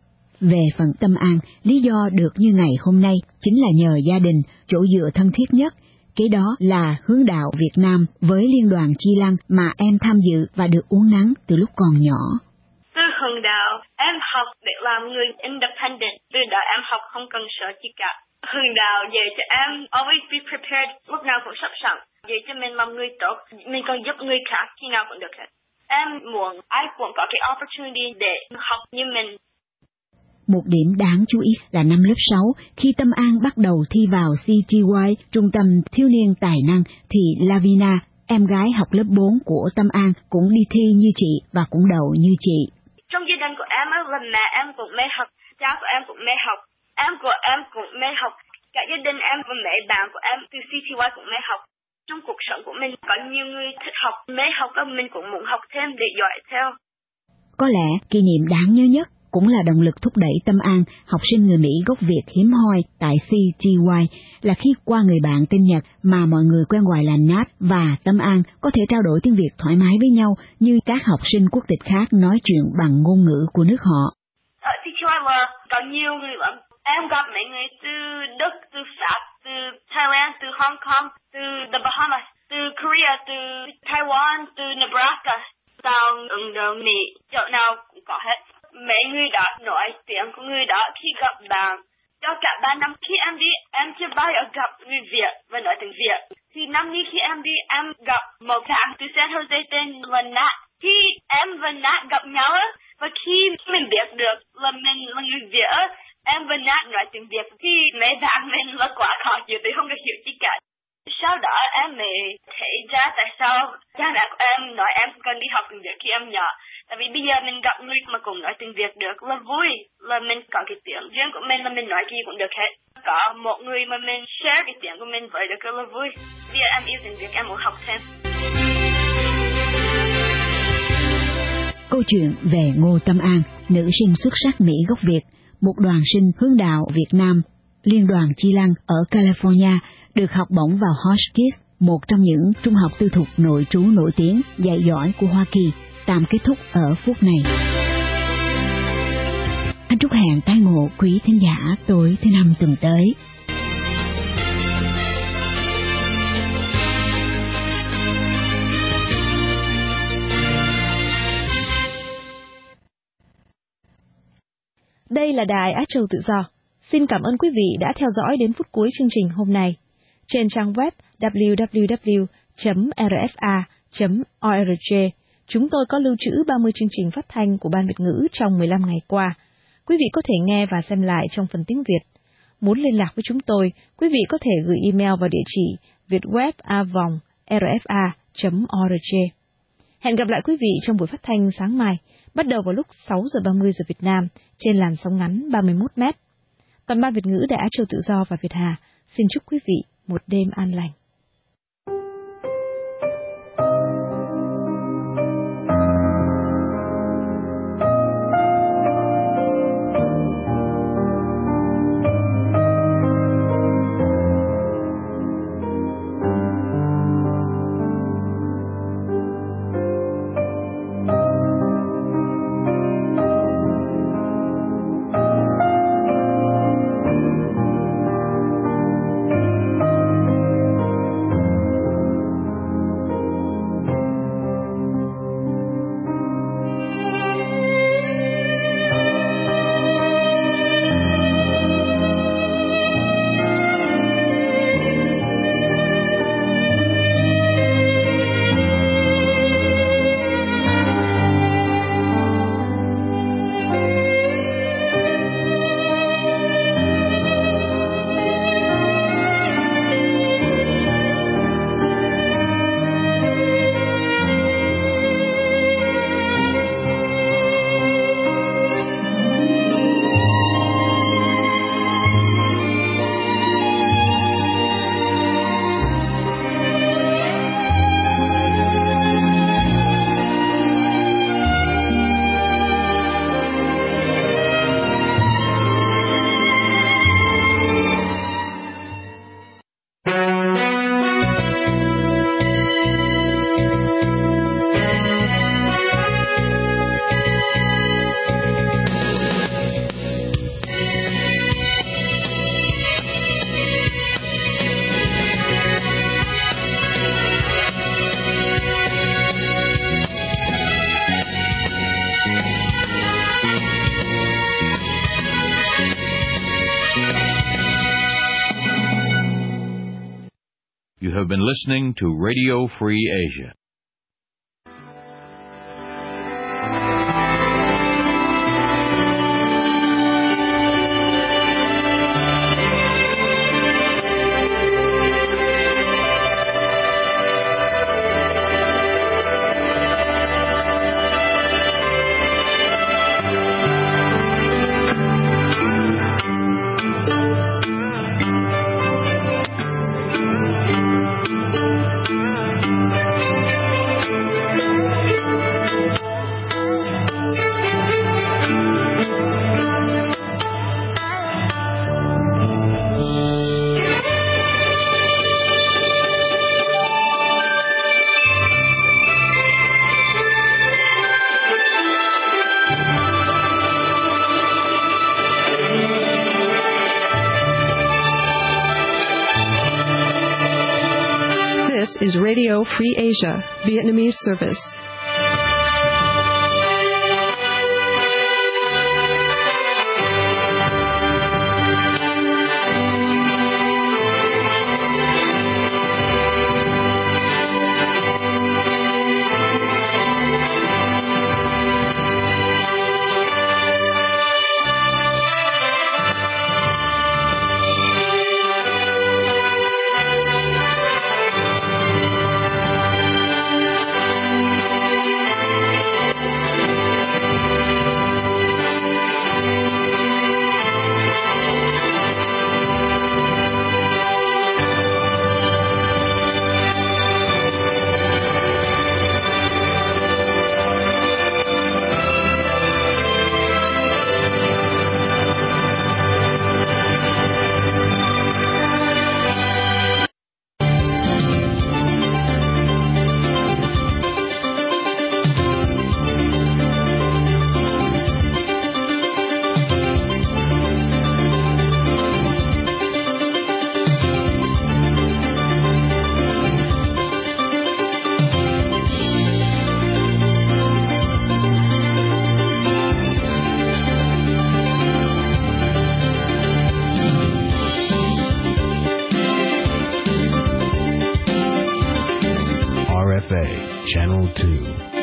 Về phần Tâm An, lý do được như ngày hôm nay chính là nhờ gia đình, chỗ dựa thân thiết nhất. Kế đó là hướng đạo Việt Nam với Liên đoàn Chi Lăng mà em tham dự và được uốn nắn từ lúc còn nhỏ. Từ hướng đạo, em học để làm người independent. Từ đó em học không cần sợ gì cả. Hướng đạo dạy cho em always be prepared, lúc nào cũng sẵn sàng. Dạy cho mình làm người tốt, mình còn giúp người khác khi nào cũng được hết. Em muốn ai cũng có cái opportunity để học như mình. Một điểm đáng chú ý là năm lớp 6, khi Tâm An bắt đầu thi vào CGY, Trung tâm Thiếu niên Tài năng, thì Lavina, em gái học lớp 4 của Tâm An, cũng đi thi như chị và cũng đậu như chị. Trong gia đình của em là mẹ em cũng mê học, cha của em cũng mê học, em của em cũng mê học, cả gia đình em và mẹ bạn của em từ CGY cũng mê học. Trong cuộc sống của mình có nhiều người thích học, mê học và mình cũng muốn học thêm để giỏi theo. Có lẽ kỷ niệm đáng nhớ nhất cũng là động lực thúc đẩy Tâm An, học sinh người Mỹ gốc Việt hiếm hoi tại CGY, là khi qua người bạn tên Nhật mà mọi người quen gọi là Nat và Tâm An có thể trao đổi tiếng Việt thoải mái với nhau như các học sinh quốc tịch khác nói chuyện bằng ngôn ngữ của nước họ. Ở CGY là có nhiều người lắm. Em gặp mấy người từ Đức, từ Pháp, từ Thailand, từ Hong Kong, từ The Bahamas, từ Korea, từ Taiwan, từ Nebraska, sau Ấn Độ, Mỹ, chỗ nào cũng có hết. Mấy người đó nói tiếng của người đó khi gặp bạn. Cho cả 3 năm khi em đi, em chưa bao giờ gặp người Việt và nói tiếng Việt. Thì năm nay khi em đi, em gặp một bạn từ San Jose tên là Nat. Khi em và Nat gặp nhau, và khi mình biết được là mình là người Việt, em và Nat nói tiếng Việt, thì mấy bạn mình là quá khó chịu, tôi không có hiểu gì cả. Sau đó em mới thấy ra tại sao cha mẹ của em nói em cần đi học tiếng Việt khi em nhỏ. Tại vì bây giờ mình gặp người mà cũng nói tiếng Việt được là vui, là mình có cái tiếng riêng của mình là mình nói gì cũng được hết. Có một người mà mình share cái tiếng của mình với được là vui. Bây giờ em yêu tiếng Việt, em muốn học thêm. Câu chuyện về Ngô Tâm An, nữ sinh xuất sắc Mỹ gốc Việt, một đoàn sinh hướng đạo Việt Nam, Liên đoàn Chi Lăng ở California, được học bổng vào Hotchkiss, một trong những trung học tư thục nội trú nổi tiếng dạy giỏi của Hoa Kỳ, tạm kết thúc ở phút này. Anh chúc hẹn tái ngộ quý thính giả tối thứ Năm tuần tới. Đây là đài Á Châu Tự Do. Xin cảm ơn quý vị đã theo dõi đến phút cuối chương trình hôm nay. Trên trang web www.rfa.org, chúng tôi có lưu trữ 30 chương trình phát thanh của Ban Việt ngữ trong 15 ngày qua. Quý vị có thể nghe và xem lại trong phần tiếng Việt. Muốn liên lạc với chúng tôi, quý vị có thể gửi email vào địa chỉ vietweb@rfa.org. Hẹn gặp lại quý vị trong buổi phát thanh sáng mai, bắt đầu vào lúc 6 giờ 30 giờ Việt Nam trên làn sóng ngắn 31 m. Toàn ban Việt ngữ Đài Á Châu Tự Do và Việt Hà xin chúc quý vị một đêm an lành. You have been listening to Radio Free Asia. This is Radio Free Asia, Vietnamese service. RFA, Channel 2.